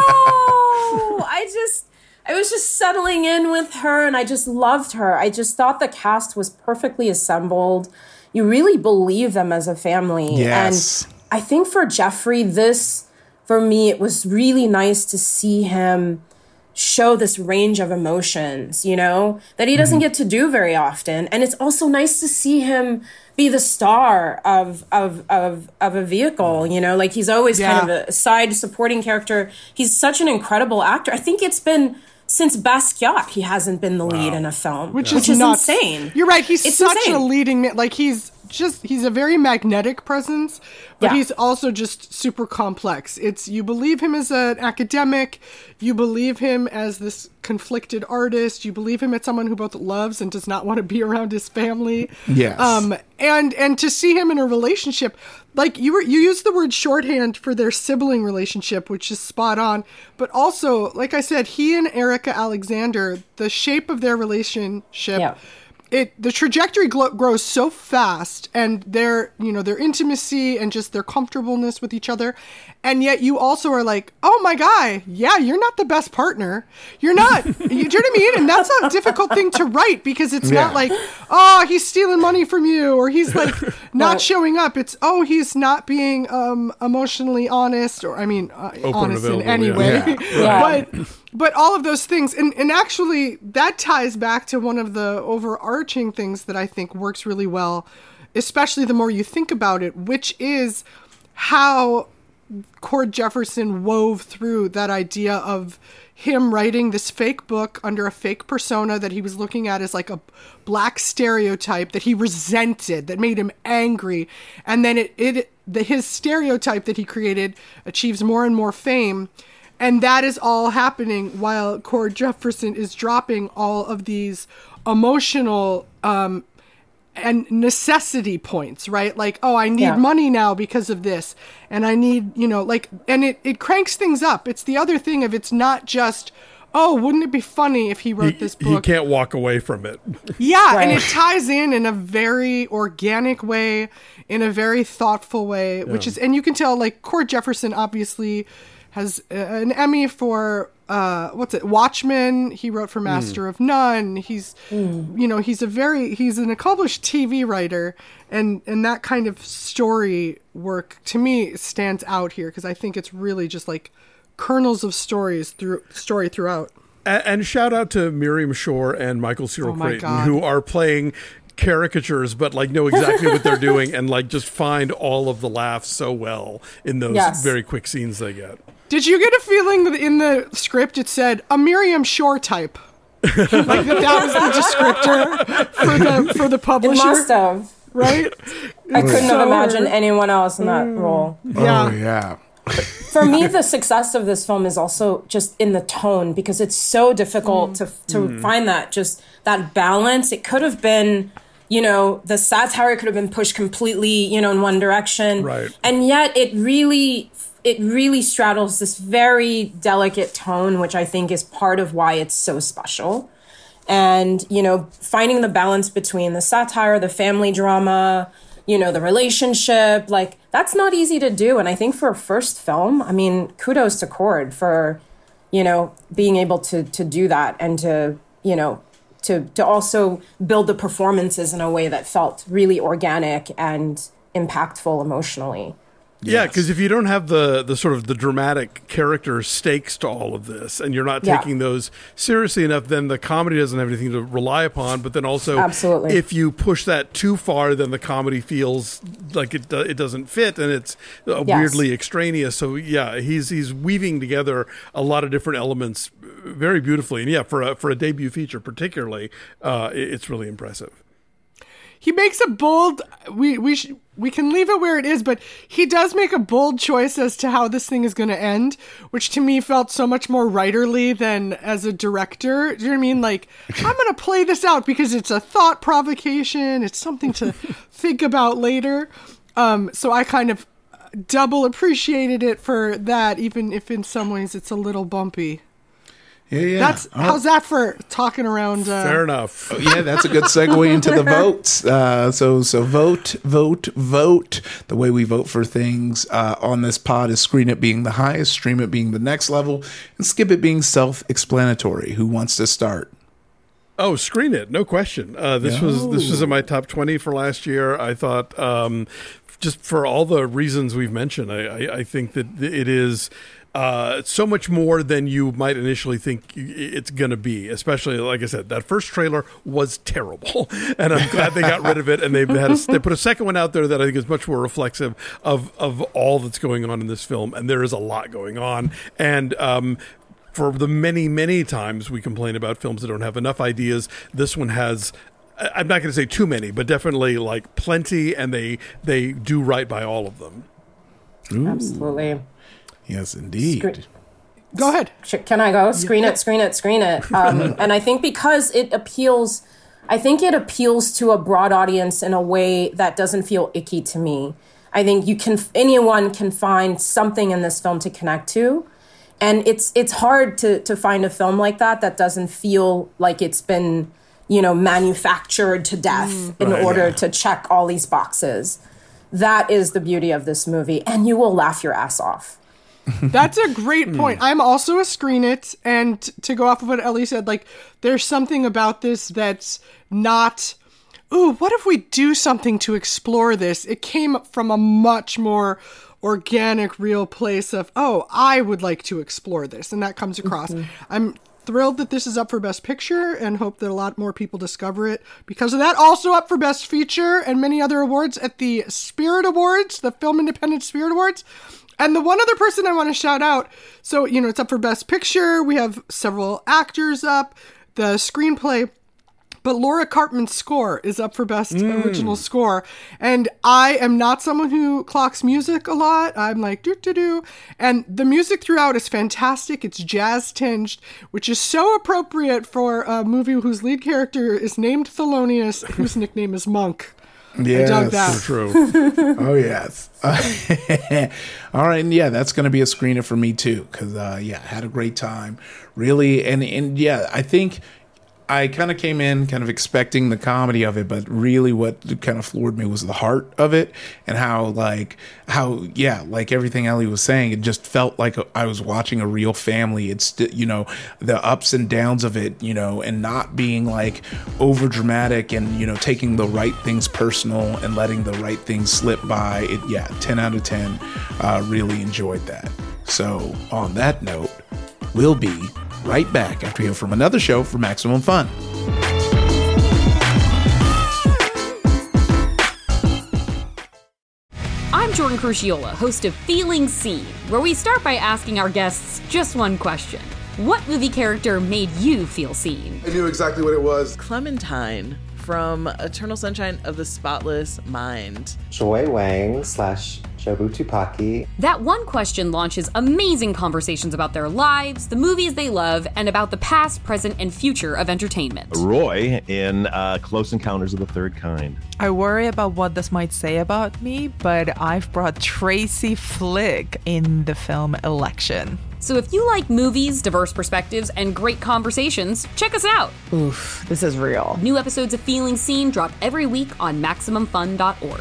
[SPEAKER 8] no, I just, I was just settling in with her and I just loved her. I just thought the cast was perfectly assembled. You really believe them as a family.
[SPEAKER 5] Yes.
[SPEAKER 8] And I think for Jeffrey, this, for me, it was really nice to see him show this range of emotions, you know, that he doesn't mm-hmm. get to do very often. And it's also nice to see him be the star of of of of a vehicle, you know, like he's always yeah. kind of a side supporting character. He's such an incredible actor. I think it's been since Basquiat he hasn't been the lead wow. in a film,
[SPEAKER 7] which
[SPEAKER 8] yeah.
[SPEAKER 7] is,
[SPEAKER 8] which is
[SPEAKER 7] nuts.
[SPEAKER 8] insane.
[SPEAKER 7] You're right. He's
[SPEAKER 8] it's
[SPEAKER 7] such
[SPEAKER 8] insane.
[SPEAKER 7] a leading man. Like he's just he's a very magnetic presence, but
[SPEAKER 8] yeah.
[SPEAKER 7] he's also just super complex. It's you believe him as an academic, you believe him as this conflicted artist, you believe him as someone who both loves and does not want to be around his family.
[SPEAKER 5] Yes.
[SPEAKER 7] Um and and to see him in a relationship, like you were you used the word shorthand for their sibling relationship, which is spot on. But also, like I said, he and Erica Alexander, the shape of their relationship
[SPEAKER 8] yeah.
[SPEAKER 7] It the trajectory gl- grows so fast, and their you know their intimacy and just their comfortableness with each other, and yet you also are like, oh my guy, yeah, you're not the best partner. You're not. you, do you know what I mean? And that's a difficult thing to write because it's yeah. not like, oh, he's stealing money from you or he's like not showing up. It's oh, he's not being um, emotionally honest or I mean uh, honest in any
[SPEAKER 6] yeah.
[SPEAKER 7] way,
[SPEAKER 6] Yeah.
[SPEAKER 8] Yeah.
[SPEAKER 7] but. But all of those things, and, and actually that ties back to one of the overarching things that I think works really well, especially the more you think about it, which is how Cord Jefferson wove through that idea of him writing this fake book under a fake persona that he was looking at as like a black stereotype that he resented, that made him angry. And then it, it the, his stereotype that he created achieves more and more fame. And that is all happening while Cord Jefferson is dropping all of these emotional um, and necessity points, right? Like, oh, I need yeah. money now because of this. And I need, you know, like, and it, it cranks things up. It's the other thing of it's not just, oh, wouldn't it be funny if he wrote
[SPEAKER 6] he,
[SPEAKER 7] this book?
[SPEAKER 6] He can't walk away from it.
[SPEAKER 7] Yeah,
[SPEAKER 8] right.
[SPEAKER 7] and it ties in in a very organic way, in a very thoughtful way, yeah. which is, and you can tell, like, Cord Jefferson obviously has an Emmy for uh, what's it? Watchmen. He wrote for Master mm. of None. He's, mm. you know, he's a very he's an accomplished T V writer, and and that kind of story work to me stands out here because I think it's really just like kernels of stories through story throughout.
[SPEAKER 6] And, and shout out to Miriam Shore and Michael Cyril
[SPEAKER 7] oh
[SPEAKER 6] Creighton, who are playing caricatures but like know exactly what they're doing and like just find all of the laughs so well in those yes. very quick scenes they get.
[SPEAKER 7] Did you get a feeling that in the script it said a Miriam Shore type? Like that, that was the descriptor for the for the publisher?
[SPEAKER 8] It must have.
[SPEAKER 7] Right?
[SPEAKER 8] I couldn't
[SPEAKER 7] so
[SPEAKER 8] have imagined anyone else in that mm. role.
[SPEAKER 7] Yeah.
[SPEAKER 5] Oh, yeah.
[SPEAKER 8] For me, the success of this film is also just in the tone because it's so difficult mm. to to mm. find that just that balance. It could have been, you know, the satire could have been pushed completely, you know, in one direction.
[SPEAKER 6] Right.
[SPEAKER 8] And yet it really it really straddles this very delicate tone, which I think is part of why it's so special. And, you know, finding the balance between the satire, the family drama, you know, the relationship, like that's not easy to do. And I think for a first film, I mean, kudos to Cord for, you know, being able to to do that and to, you know, to to also build the performances in a way that felt really organic and impactful emotionally.
[SPEAKER 6] Yeah, because if you don't have the the sort of the dramatic character stakes to all of this, and you're not taking yeah. those seriously enough, then the comedy doesn't have anything to rely upon. But then also,
[SPEAKER 8] Absolutely.
[SPEAKER 6] if you push that too far, then the comedy feels like it do, it doesn't fit, and it's uh,
[SPEAKER 8] yes.
[SPEAKER 6] weirdly extraneous. So yeah, he's he's weaving together a lot of different elements very beautifully, and yeah, for a, for a debut feature particularly, uh, it's really impressive.
[SPEAKER 7] he makes a bold. We we sh- we can leave it where it is, but he does make a bold choice as to how this thing is going to end, which to me felt so much more writerly than as a director. Do you know what I mean? Like, I'm going to play this out because it's a thought provocation. It's something to think about later. Um, so I kind of double appreciated it for that, even if in some ways it's a little bumpy.
[SPEAKER 5] Yeah, yeah.
[SPEAKER 7] That's
[SPEAKER 5] oh.
[SPEAKER 7] how's that for talking around? Uh,
[SPEAKER 6] Fair enough.
[SPEAKER 5] Oh, yeah, that's a good segue into the votes. Uh, so, so vote, vote, vote. The way we vote for things uh, on this pod is Screen It being the highest, Stream It being the next level, and Skip It being self-explanatory. Who wants to start?
[SPEAKER 6] Oh, Screen It, no question. Uh, this
[SPEAKER 5] No.
[SPEAKER 6] was this was in my top twenty for last year. I thought, um, just for all the reasons we've mentioned, I, I, I think that it is. Uh, so much more than you might initially think it's going to be, especially, like I said, that first trailer was terrible, and I'm glad they got rid of it, and they've had a, they put a second one out there that I think is much more reflexive of, of all that's going on in this film, and there is a lot going on, and um, for the many, many times we complain about films that don't have enough ideas, this one has... I'm not going to say too many, but definitely like plenty, and they they do right by all of them.
[SPEAKER 8] Ooh. Absolutely.
[SPEAKER 5] Yes, indeed.
[SPEAKER 8] Screen-
[SPEAKER 7] Go ahead.
[SPEAKER 8] Can I go? Screen it, screen it, screen it. Um, and I think because it appeals, I think it appeals to a broad audience in a way that doesn't feel icky to me. I think you can, anyone can find something in this film to connect to. And it's it's hard to to find a film like that that doesn't feel like it's been, you know, manufactured to death mm, in right, order yeah. to check all these boxes. That is the beauty of this movie. And you will laugh your ass off.
[SPEAKER 7] That's a great point. I'm also a Screen It, and to go off of what Ellie said, like, there's something about this that's not, ooh, what if we do something to explore this? It came from a much more organic, real place of, oh, I would like to explore this, and that comes across. Mm-hmm. I'm thrilled that this is up for Best Picture and hope that a lot more people discover it. Because of that, also up for Best Feature and many other awards at the Spirit Awards, the Film Independent Spirit Awards. And the one other person I want to shout out, so, you know, it's up for Best Picture. We have several actors up, the screenplay, but Laura Cartman's score is up for Best mm. Original Score. And I am not someone who clocks music a lot. I'm like, doo-doo-doo. And the music throughout is fantastic. It's jazz-tinged, which is so appropriate for a movie whose lead character is named Thelonious, whose nickname is Monk.
[SPEAKER 5] Yes.
[SPEAKER 7] I dug that.
[SPEAKER 6] So true.
[SPEAKER 5] Oh, yes. All right. And yeah, that's going to be a screener for me, too, because, uh, yeah, I had a great time. Really. And, and yeah, I think I kind of came in kind of expecting the comedy of it, but really what kind of floored me was the heart of it and how, like, how, yeah, like everything Ellie was saying, it just felt like I was watching a real family. It's, you know, the ups and downs of it, you know, and not being like over dramatic and, you know, taking the right things personal and letting the right things slip by. It, yeah, ten out of ten. Uh, really enjoyed that. So on that note, we'll be right back after we hear from another show for Maximum Fun.
[SPEAKER 12] I'm Jordan Crucchiola, host of Feeling Seen, where we start by asking our guests just one question. What movie character made you feel seen?
[SPEAKER 2] I knew exactly what it was.
[SPEAKER 13] Clementine from Eternal Sunshine of the Spotless Mind.
[SPEAKER 14] Joy Wang slash Jobu Tupaki.
[SPEAKER 12] That one question launches amazing conversations about their lives, the movies they love, and about the past, present, and future of entertainment.
[SPEAKER 15] Roy in uh, Close Encounters of the Third Kind.
[SPEAKER 16] I worry about what this might say about me, but I've brought Tracy Flick in the film Election.
[SPEAKER 12] So if you like movies, diverse perspectives, and great conversations, check us out.
[SPEAKER 16] Oof, this is real.
[SPEAKER 12] New episodes of Feeling Seen drop every week on Maximum Fun dot org.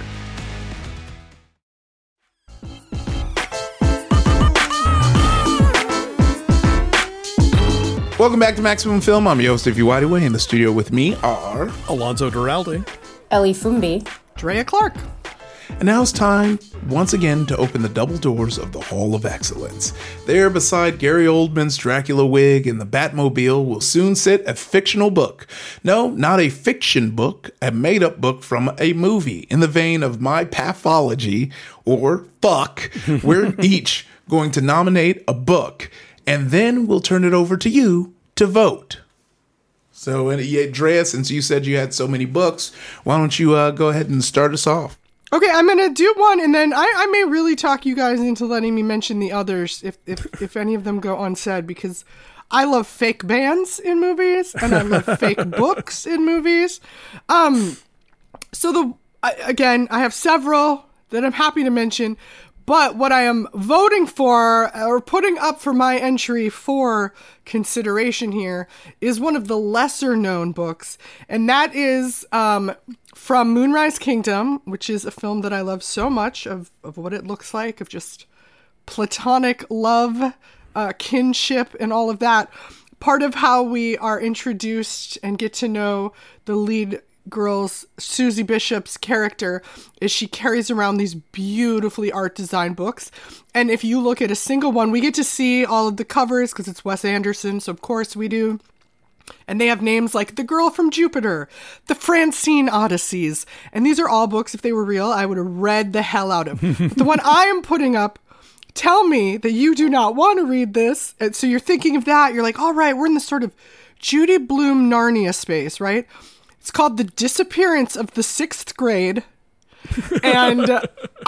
[SPEAKER 5] Welcome back to Maximum Film. I'm your host, Ify Whiteaway. In the studio with me are
[SPEAKER 6] Alonso Duralde,
[SPEAKER 8] Ellie Fumbi,
[SPEAKER 7] Drea Clark.
[SPEAKER 5] And now it's time, once again, to open the double doors of the Hall of Excellence. There, beside Gary Oldman's Dracula wig and the Batmobile, will soon sit a fictional book. No, not a fiction book, a made-up book from a movie, in the vein of My Pathology, or Fuck. We're each going to nominate a book, and then we'll turn it over to you to vote. So, uh, yeah, Drea, since you said you had so many books, why don't you uh, go ahead and start us off?
[SPEAKER 7] Okay, I'm gonna do one, and then I, I may really talk you guys into letting me mention the others if if, if any of them go unsaid, because I love fake bands in movies, and I love fake books in movies. Um, so the I, again, I have several that I'm happy to mention, but what I am voting for or putting up for my entry for consideration here is one of the lesser known books, and that is um, from Moonrise Kingdom, which is a film that I love so much of, of what it looks like, of just platonic love, uh, kinship, and all of that. Part of how we are introduced and get to know the lead girl's, Susie Bishop's character, is she carries around these beautifully art designed books. And if you look at a single one, we get to see all of the covers because it's Wes Anderson, so of course we do. And they have names like The Girl from Jupiter, The Francine Odysseys. And these are all books, if they were real, I would have read the hell out of. But the one I am putting up, tell me that you do not want to read this. And so you're thinking of that. You're like, all right, we're in this sort of Judy Blume Narnia space, right? It's called The Disappearance of the Sixth Grade. And uh,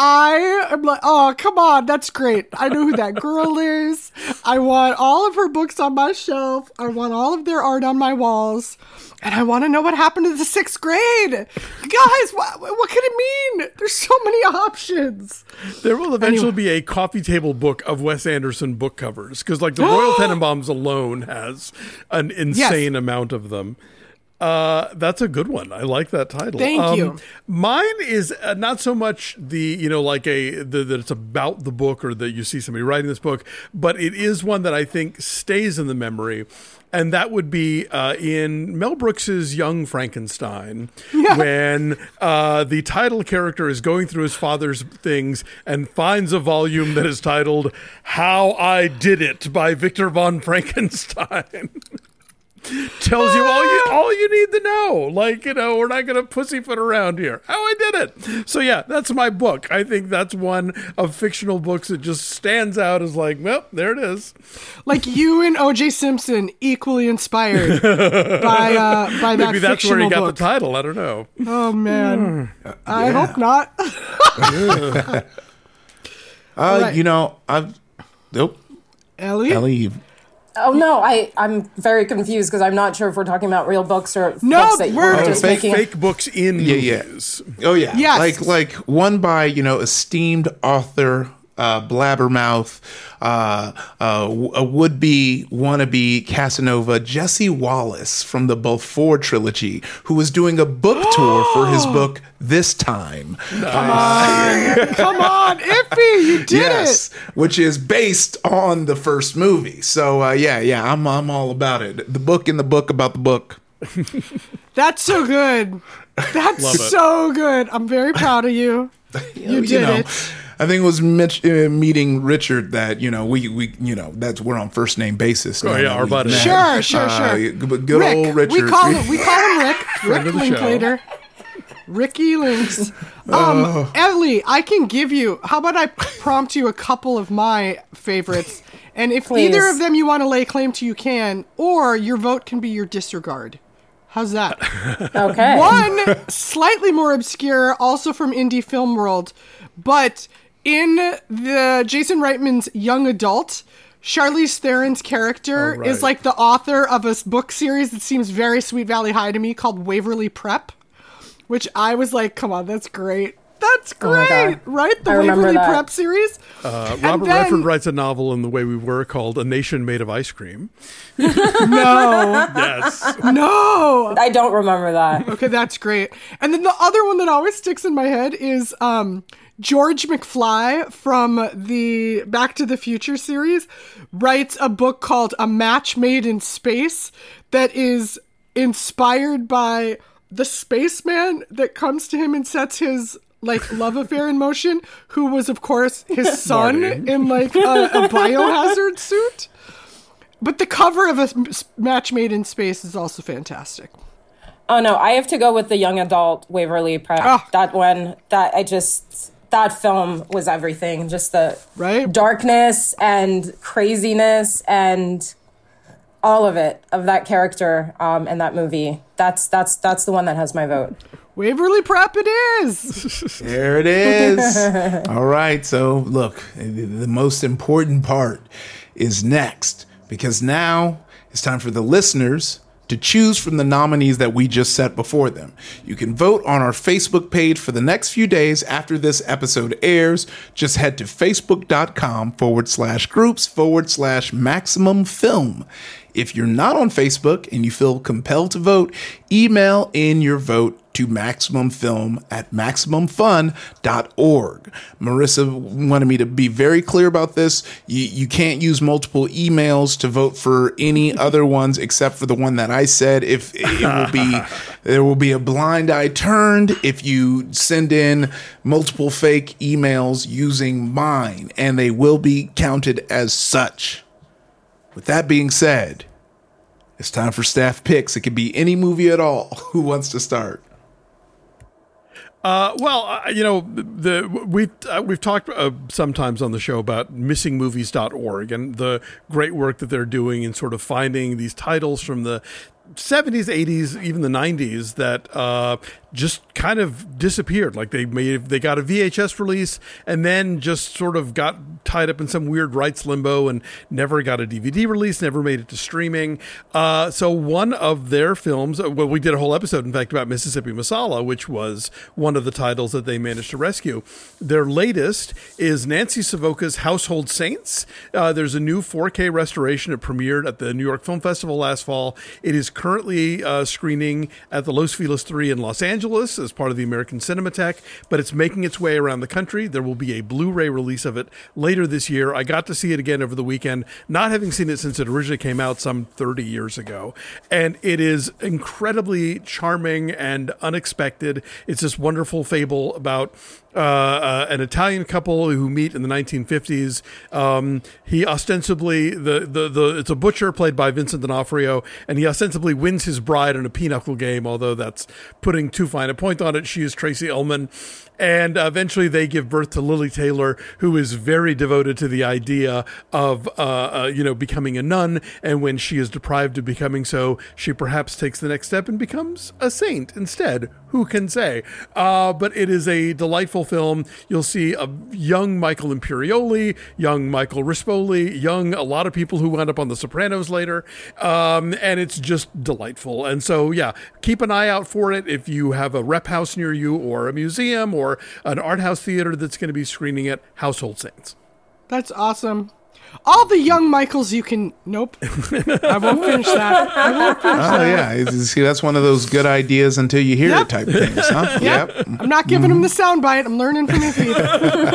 [SPEAKER 7] I am like, oh, come on, that's great. I know who that girl is. I want all of her books on my shelf. I want all of their art on my walls. And I want to know what happened to the sixth grade. Guys, what, what could it mean? There's so many options.
[SPEAKER 6] There will eventually
[SPEAKER 7] Anyway.
[SPEAKER 6] be a coffee table book of Wes Anderson book covers, because like the Royal Tenenbaums alone has an insane
[SPEAKER 7] Yes.
[SPEAKER 6] amount of them. Uh, that's a good one. I like that title.
[SPEAKER 7] Thank
[SPEAKER 6] um,
[SPEAKER 7] you.
[SPEAKER 6] Mine is uh, not so much the, you know, like a, the, that it's about the book or that you see somebody writing this book, but it is one that I think stays in the memory. And that would be uh, in Mel Brooks's Young Frankenstein,
[SPEAKER 7] Yeah.
[SPEAKER 6] when uh, the title character is going through his father's things and finds a volume that is titled How I Did It by Victor von Frankenstein. Tells you all you all you need to know. Like, you know, we're not going to pussyfoot around here. How I did it. So, yeah, that's my book. I think that's one of fictional books that just stands out as like, well, there it is.
[SPEAKER 7] Like you and O J Simpson, equally inspired by uh, by that
[SPEAKER 6] Maybe that's where he
[SPEAKER 7] fictional
[SPEAKER 6] got
[SPEAKER 7] book.
[SPEAKER 6] the title. I don't know.
[SPEAKER 7] Oh, man. I
[SPEAKER 5] Yeah.
[SPEAKER 7] hope not.
[SPEAKER 5] Uh,
[SPEAKER 7] right.
[SPEAKER 5] You know, I've... Nope.
[SPEAKER 7] Ellie?
[SPEAKER 5] Ellie,
[SPEAKER 8] Oh no, I I'm very confused because I'm not sure if we're talking about real books or
[SPEAKER 7] No,
[SPEAKER 8] books that
[SPEAKER 7] we're-
[SPEAKER 8] we're
[SPEAKER 5] Oh,
[SPEAKER 8] just
[SPEAKER 5] fake-
[SPEAKER 8] making.
[SPEAKER 6] Fake books in
[SPEAKER 5] Yeah, yeah.
[SPEAKER 6] movies.
[SPEAKER 5] Oh yeah,
[SPEAKER 7] Yes.
[SPEAKER 5] like like one by, you know, esteemed author uh, Blabbermouth, uh, uh, a would-be wannabe Casanova, Jesse Wallace from the Beaufort trilogy, who was doing a book tour for his book This Time.
[SPEAKER 7] Come on. Come on, Iffy, you did
[SPEAKER 5] Yes, which is based on the first movie. So uh, yeah, yeah, I'm I'm all about it. The book in the book about the book.
[SPEAKER 7] it. That's so good. That's
[SPEAKER 6] Love it.
[SPEAKER 7] so good. I'm very proud of you. You did
[SPEAKER 5] know,
[SPEAKER 7] it.
[SPEAKER 5] I think it was Mitch, uh, meeting Richard that, you know, we, we you know, that's we're on first name basis.
[SPEAKER 6] Oh,
[SPEAKER 5] now
[SPEAKER 6] yeah,
[SPEAKER 5] that
[SPEAKER 6] our
[SPEAKER 5] we've
[SPEAKER 6] buddy.
[SPEAKER 5] met.
[SPEAKER 7] Sure, sure,
[SPEAKER 5] Uh,
[SPEAKER 7] sure.
[SPEAKER 5] Good, good
[SPEAKER 7] Rick.
[SPEAKER 5] old Richard.
[SPEAKER 7] We call him, we call him Rick. Rick
[SPEAKER 6] of the show.
[SPEAKER 7] Linklater. Ricky Links. Um, Ellie, I can give you, how about I prompt you a couple of my favorites? And if
[SPEAKER 8] Please.
[SPEAKER 7] either of them you want to lay claim to, you can, or your vote can be your disregard. How's that?
[SPEAKER 8] Okay.
[SPEAKER 7] One, slightly more obscure, also from indie film world, but in the Jason Reitman's Young Adult, Charlize Theron's character
[SPEAKER 6] Oh, right.
[SPEAKER 7] is like the author of a s- book series that seems very Sweet Valley High to me called Waverly Prep, which I was like, come on, that's great. That's
[SPEAKER 8] Oh my
[SPEAKER 7] great,
[SPEAKER 8] God.
[SPEAKER 7] right? The
[SPEAKER 8] I remember
[SPEAKER 7] Waverly
[SPEAKER 8] that.
[SPEAKER 7] Prep series.
[SPEAKER 6] Uh,
[SPEAKER 7] And
[SPEAKER 6] Robert
[SPEAKER 7] then-
[SPEAKER 6] Redford writes a novel in The Way We Were called A Nation Made of Ice Cream.
[SPEAKER 7] No,
[SPEAKER 6] Yes.
[SPEAKER 7] no.
[SPEAKER 8] I don't remember that.
[SPEAKER 7] Okay, that's great. And then the other one that always sticks in my head is um, George McFly from the Back to the Future series writes a book called A Match Made in Space that is inspired by the spaceman that comes to him and sets his like love affair in motion, who was of course his son
[SPEAKER 6] Marty.
[SPEAKER 7] in like a, a biohazard suit. But the cover of A Match Made in Space is also fantastic.
[SPEAKER 8] Oh no, I have to go with the young adult Waverly Prep.
[SPEAKER 7] Ah.
[SPEAKER 8] That one, that I just that film was everything. Just the
[SPEAKER 7] Right?
[SPEAKER 8] darkness and craziness and all of it, of that character um, and that movie. That's that's that's the one that has my vote.
[SPEAKER 7] Waverly Prep it is.
[SPEAKER 5] There it is. All right. So look, the most important part is next, because now it's time for the listeners to choose from the nominees that we just set before them. You can vote on our Facebook page for the next few days after this episode airs. Just head to facebook.com forward slash groups forward slash maximum film. If you're not on Facebook and you feel compelled to vote, email in your vote to maximumfilm at maximum fun dot org. Marissa wanted me to be very clear about this. You, you can't use multiple emails to vote for any other ones except for the one that I said. If it will be, there will be a blind eye turned if you send in multiple fake emails using mine, and they will be counted as such. With that being said, it's time for staff picks. It could be any movie at all. Who wants to start?
[SPEAKER 6] Uh, well, uh, you know, the we've uh, we've talked uh, sometimes on the show about missing movies dot org and the great work that they're doing in sort of finding these titles from the seventies, eighties, even the nineties that uh, just kind of disappeared. Like they made, they got a V H S release and then just sort of got tied up in some weird rights limbo and never got a D V D release, never made it to streaming. Uh, so one of their films, well, we did a whole episode, in fact, about Mississippi Masala, which was one of the titles that they managed to rescue. Their latest is Nancy Savoca's Household Saints. Uh, there's a new four K restoration. It premiered at the New York Film Festival last fall. It is currently uh, screening at the Los Feliz three in Los Angeles as part of the American Cinematheque, but it's making its way around the country. There will be a Blu-ray release of it later this year. I got to see it again over the weekend, not having seen it since it originally came out some thirty years ago. And it is incredibly charming and unexpected. It's this wonderful fable about Uh, uh, an Italian couple who meet in the nineteen fifties. Um, he ostensibly, the, the, the, it's a butcher played by Vincent D'Onofrio, and he ostensibly wins his bride in a pinochle game, although that's putting too fine a point on it. She is Tracy Ullman. And uh, eventually they give birth to Lily Taylor, who is very devoted to the idea of, uh, uh, you know, becoming a nun. And when she is deprived of becoming so, she perhaps takes the next step and becomes a saint instead. Who can say? Uh, but it is a delightful film. You'll see a young Michael Imperioli, young Michael Rispoli, young, a lot of people who wound up on The Sopranos later. Um, and it's just delightful. And so, yeah, keep an eye out for it. If you have a rep house near you or a museum or or an art house theater that's going to be screening it, Household Saints.
[SPEAKER 7] That's awesome. All the young Michaels you can... Nope. I won't finish that. I won't finish
[SPEAKER 5] oh,
[SPEAKER 7] that.
[SPEAKER 5] yeah. See, that's one of those good ideas until you hear
[SPEAKER 7] Yep.
[SPEAKER 5] it type things, huh?
[SPEAKER 7] Yep. I'm not giving him the soundbite. I'm learning from his either.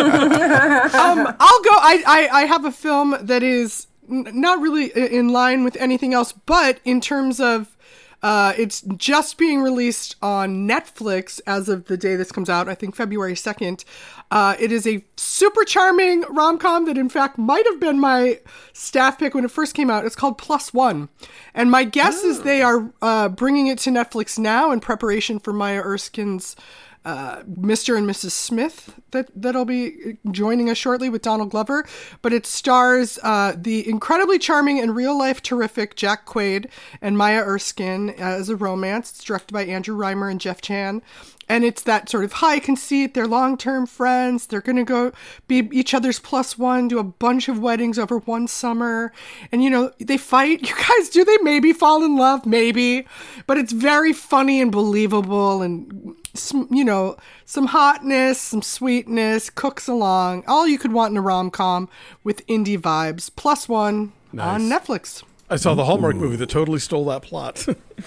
[SPEAKER 7] um, I'll go... I, I, I have a film that is n- not really i- in line with anything else, but in terms of... Uh, it's just being released on Netflix as of the day this comes out, I think February second. Uh, it is a super charming rom-com that, in fact, might have been my staff pick when it first came out. It's called Plus One. And my guess oh. is they are uh, bringing it to Netflix now in preparation for Maya Erskine's Uh, Mister and Missus Smith that that'll be joining us shortly with Donald Glover, but it stars uh, the incredibly charming and real life terrific Jack Quaid and Maya Erskine as a romance. It's directed by Andrew Reimer and Jeff Chan, and it's that sort of high conceit. They're long term friends. They're gonna go be each other's plus one, do a bunch of weddings over one summer, and you know they fight. You guys, do they maybe fall in love? Maybe, but it's very funny and believable and. Some, you know, some hotness, some sweetness, cooks along. All you could want in a rom-com with indie vibes. Plus One
[SPEAKER 6] Nice.
[SPEAKER 7] on Netflix.
[SPEAKER 6] I saw the Hallmark movie that totally stole that plot.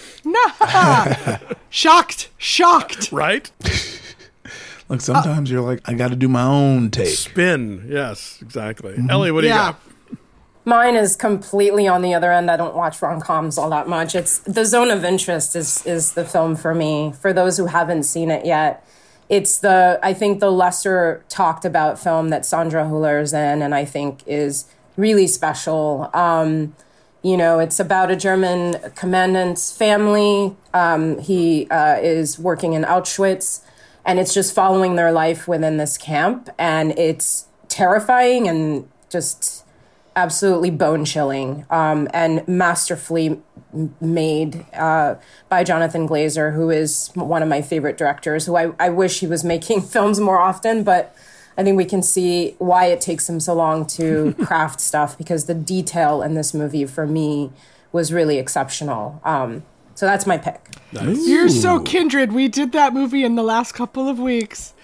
[SPEAKER 7] Nah. Shocked. Shocked.
[SPEAKER 6] Right?
[SPEAKER 5] Look, sometimes uh, you're like, I got to do my own take.
[SPEAKER 6] Spin. Yes, exactly.
[SPEAKER 5] Mm-hmm.
[SPEAKER 6] Ellie, what do
[SPEAKER 8] Yeah.
[SPEAKER 6] you got?
[SPEAKER 8] Mine is completely on the other end. I don't watch rom-coms all that much. It's The Zone of Interest is is the film for me. For those who haven't seen it yet, it's the I think the lesser talked about film that Sandra Hüller is in, and I think is really special. Um, you know, it's about a German commandant's family. Um, he uh, is working in Auschwitz, and it's just following their life within this camp, and it's terrifying and just absolutely bone-chilling um, and masterfully m- made uh, by Jonathan Glazer, who is one of my favorite directors, who I, I wish he was making films more often, but I think we can see why it takes him so long to craft stuff, because the detail in this movie, for me, was really exceptional. Um, so that's my pick.
[SPEAKER 7] Nice. You're so kindred. We did that movie in the last couple of weeks.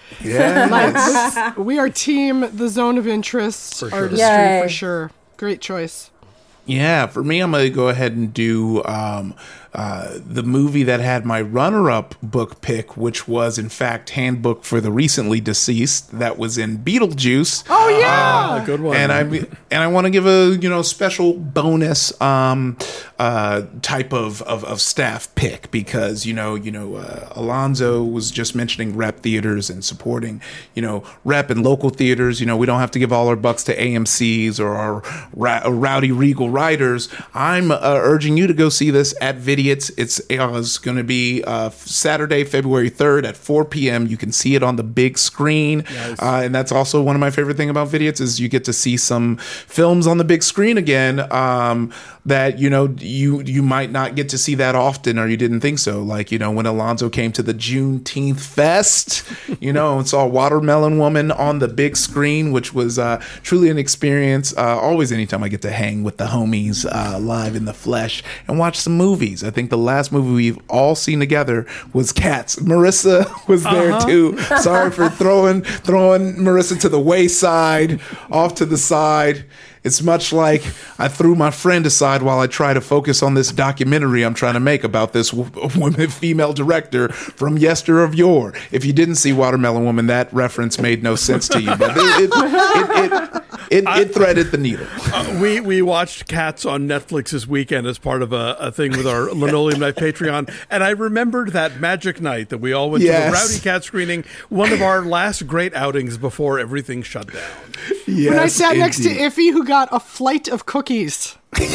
[SPEAKER 5] Yeah.
[SPEAKER 7] We are team The Zone of Interest
[SPEAKER 6] For sure.
[SPEAKER 7] artistry
[SPEAKER 8] Yay.
[SPEAKER 7] for sure. Great choice.
[SPEAKER 5] Yeah, for me, I'm going to go ahead and do um, uh, the movie that had my runner-up book pick, which was, in fact, Handbook for the Recently Deceased. That was in Beetlejuice.
[SPEAKER 7] Oh, yeah!
[SPEAKER 6] Ah, good one.
[SPEAKER 5] And I and I want to give a you know special bonus um, uh, type of, of, of staff pick, because you know you know uh, Alonzo was just mentioning rep theaters and supporting you know rep and local theaters. You know we don't have to give all our bucks to A M Cs or our ra- rowdy Regal writers. I'm uh, urging you to go see this at Vidiots. It's, it's going to be uh, Saturday, February third at four p.m. You can see it on the big screen.
[SPEAKER 6] Nice.
[SPEAKER 5] Uh, and that's also one of my favorite things about Vidiots is you get to see some films on the big screen again um, that, you know, you you might not get to see that often, or you didn't think so. Like, you know, when Alonzo came to the Juneteenth Fest, you know, and saw Watermelon Woman on the big screen, which was uh, truly an experience. Uh, always anytime I get to hang with the homies uh, live in the flesh and watch some movies. I think the last movie we've all seen together was Cats. Marissa was there
[SPEAKER 6] Uh-huh.
[SPEAKER 5] too. Sorry for throwing throwing Marissa to the wayside, off to the side. It's much like I threw my friend aside while I try to focus on this documentary I'm trying to make about this w- woman, female director from yester of yore. If you didn't see Watermelon Woman, that reference made no sense to you, but it it it, it, it, it threaded the needle.
[SPEAKER 6] Uh, we we watched Cats on Netflix this weekend as part of a, a thing with our Linoleum Night Patreon, and I remembered that magic night that we all went
[SPEAKER 5] Yes.
[SPEAKER 6] to the Rowdy Cat screening, one of our last great outings before everything shut down.
[SPEAKER 5] Yes,
[SPEAKER 7] When I sat next to
[SPEAKER 5] indeed.
[SPEAKER 7] Iffy, who got a flight of cookies.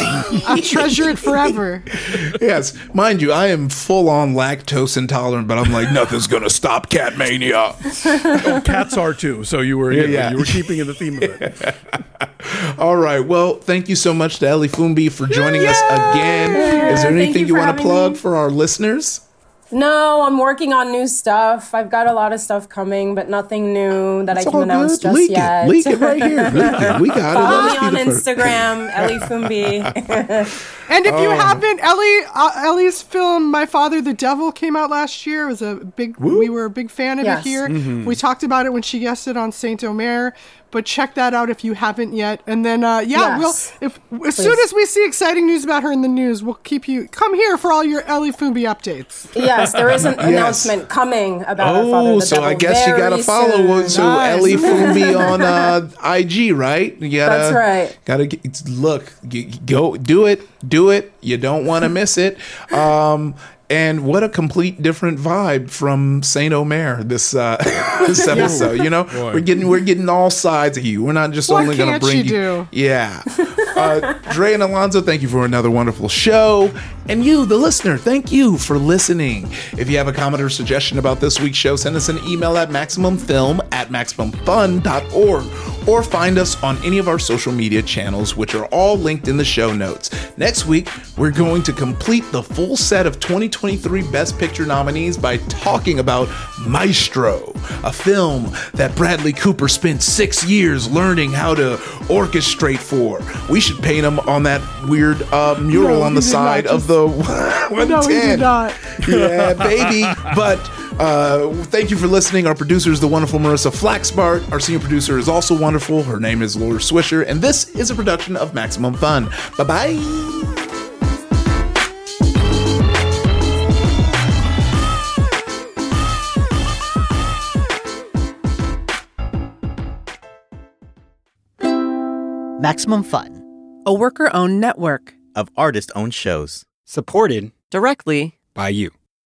[SPEAKER 7] I treasure it forever.
[SPEAKER 5] Yes, mind you, I am full on lactose intolerant, but I'm like, nothing's gonna stop cat mania.
[SPEAKER 6] Oh, cats are too, so you were
[SPEAKER 5] Yeah,
[SPEAKER 6] you, know,
[SPEAKER 5] yeah.
[SPEAKER 6] you were keeping in the theme of it.
[SPEAKER 5] All right. Well, thank you so much to Ellie Fumbi for joining us again. Is there
[SPEAKER 8] Thank
[SPEAKER 5] anything
[SPEAKER 8] you
[SPEAKER 5] you
[SPEAKER 8] for
[SPEAKER 5] want to
[SPEAKER 8] having
[SPEAKER 5] plug
[SPEAKER 8] me.
[SPEAKER 5] for our listeners?
[SPEAKER 8] No, I'm working on new stuff. I've got a lot of stuff coming, but nothing new that
[SPEAKER 5] It's
[SPEAKER 8] I can
[SPEAKER 5] all
[SPEAKER 8] announce
[SPEAKER 5] good.
[SPEAKER 8] just
[SPEAKER 5] Leak
[SPEAKER 8] yet.
[SPEAKER 5] it. Leak it right here. Leak it. We got it.
[SPEAKER 8] Follow
[SPEAKER 5] Let
[SPEAKER 8] me
[SPEAKER 5] us
[SPEAKER 8] on
[SPEAKER 5] be the first.
[SPEAKER 8] Instagram, Ellie Fumbi.
[SPEAKER 7] And if you
[SPEAKER 5] Oh.
[SPEAKER 7] haven't, Ellie, uh, Ellie's film "My Father the Devil" came out last year. It was a big. We were a big fan of
[SPEAKER 8] Yes.
[SPEAKER 7] it here.
[SPEAKER 5] Mm-hmm.
[SPEAKER 7] We talked about it when she guested on Saint Omer. But check that out if you haven't yet. And then, uh, yeah,
[SPEAKER 8] Yes.
[SPEAKER 7] we'll if as soon as we see exciting news about her in the news, we'll keep you come here for all your Ellie Fumbi updates.
[SPEAKER 8] Yes, there is an
[SPEAKER 5] Yes.
[SPEAKER 8] announcement coming about our Father
[SPEAKER 5] Oh,
[SPEAKER 8] the
[SPEAKER 5] so
[SPEAKER 8] Devil
[SPEAKER 5] I guess you
[SPEAKER 8] very
[SPEAKER 5] gotta follow.
[SPEAKER 8] soon.
[SPEAKER 5] So
[SPEAKER 7] Nice.
[SPEAKER 5] Ellie Fumbi on uh, I G, right? You gotta,
[SPEAKER 8] That's right.
[SPEAKER 5] Gotta get, look, g- go do it, do it. You don't want to miss it. Um, And what a complete different vibe from Saint Omer this uh, this episode. You know,
[SPEAKER 6] Boy.
[SPEAKER 5] we're getting we're getting all sides of you. We're not just
[SPEAKER 7] What
[SPEAKER 5] only going to
[SPEAKER 7] can't
[SPEAKER 5] bring
[SPEAKER 7] you
[SPEAKER 5] you.
[SPEAKER 7] do?
[SPEAKER 5] Yeah. Uh, Dre and Alonzo, thank you for another wonderful show. And you, the listener, thank you for listening. If you have a comment or suggestion about this week's show, send us an email at maximumfilm at maximum fun dot org or find us on any of our social media channels, which are all linked in the show notes. Next week, we're going to complete the full set of twenty twenty-three Best Picture nominees by talking about Maestro, a film that Bradley Cooper spent six years learning how to orchestrate for. We should paint him on that weird uh, mural
[SPEAKER 7] No,
[SPEAKER 5] on
[SPEAKER 7] he
[SPEAKER 5] the
[SPEAKER 7] did
[SPEAKER 5] side
[SPEAKER 7] not
[SPEAKER 5] of
[SPEAKER 7] just-
[SPEAKER 5] the one ten.
[SPEAKER 7] No, he did not.
[SPEAKER 5] Yeah, baby. But uh, thank you for listening. Our producer is the wonderful Marissa Flaxbart. Our senior producer is also wonderful. Her name is Laura Swisher. And this is a production of Maximum Fun. Bye-bye.
[SPEAKER 17] Maximum Fun, a worker-owned network
[SPEAKER 18] of artist-owned shows.
[SPEAKER 19] Supported
[SPEAKER 17] directly
[SPEAKER 19] by you.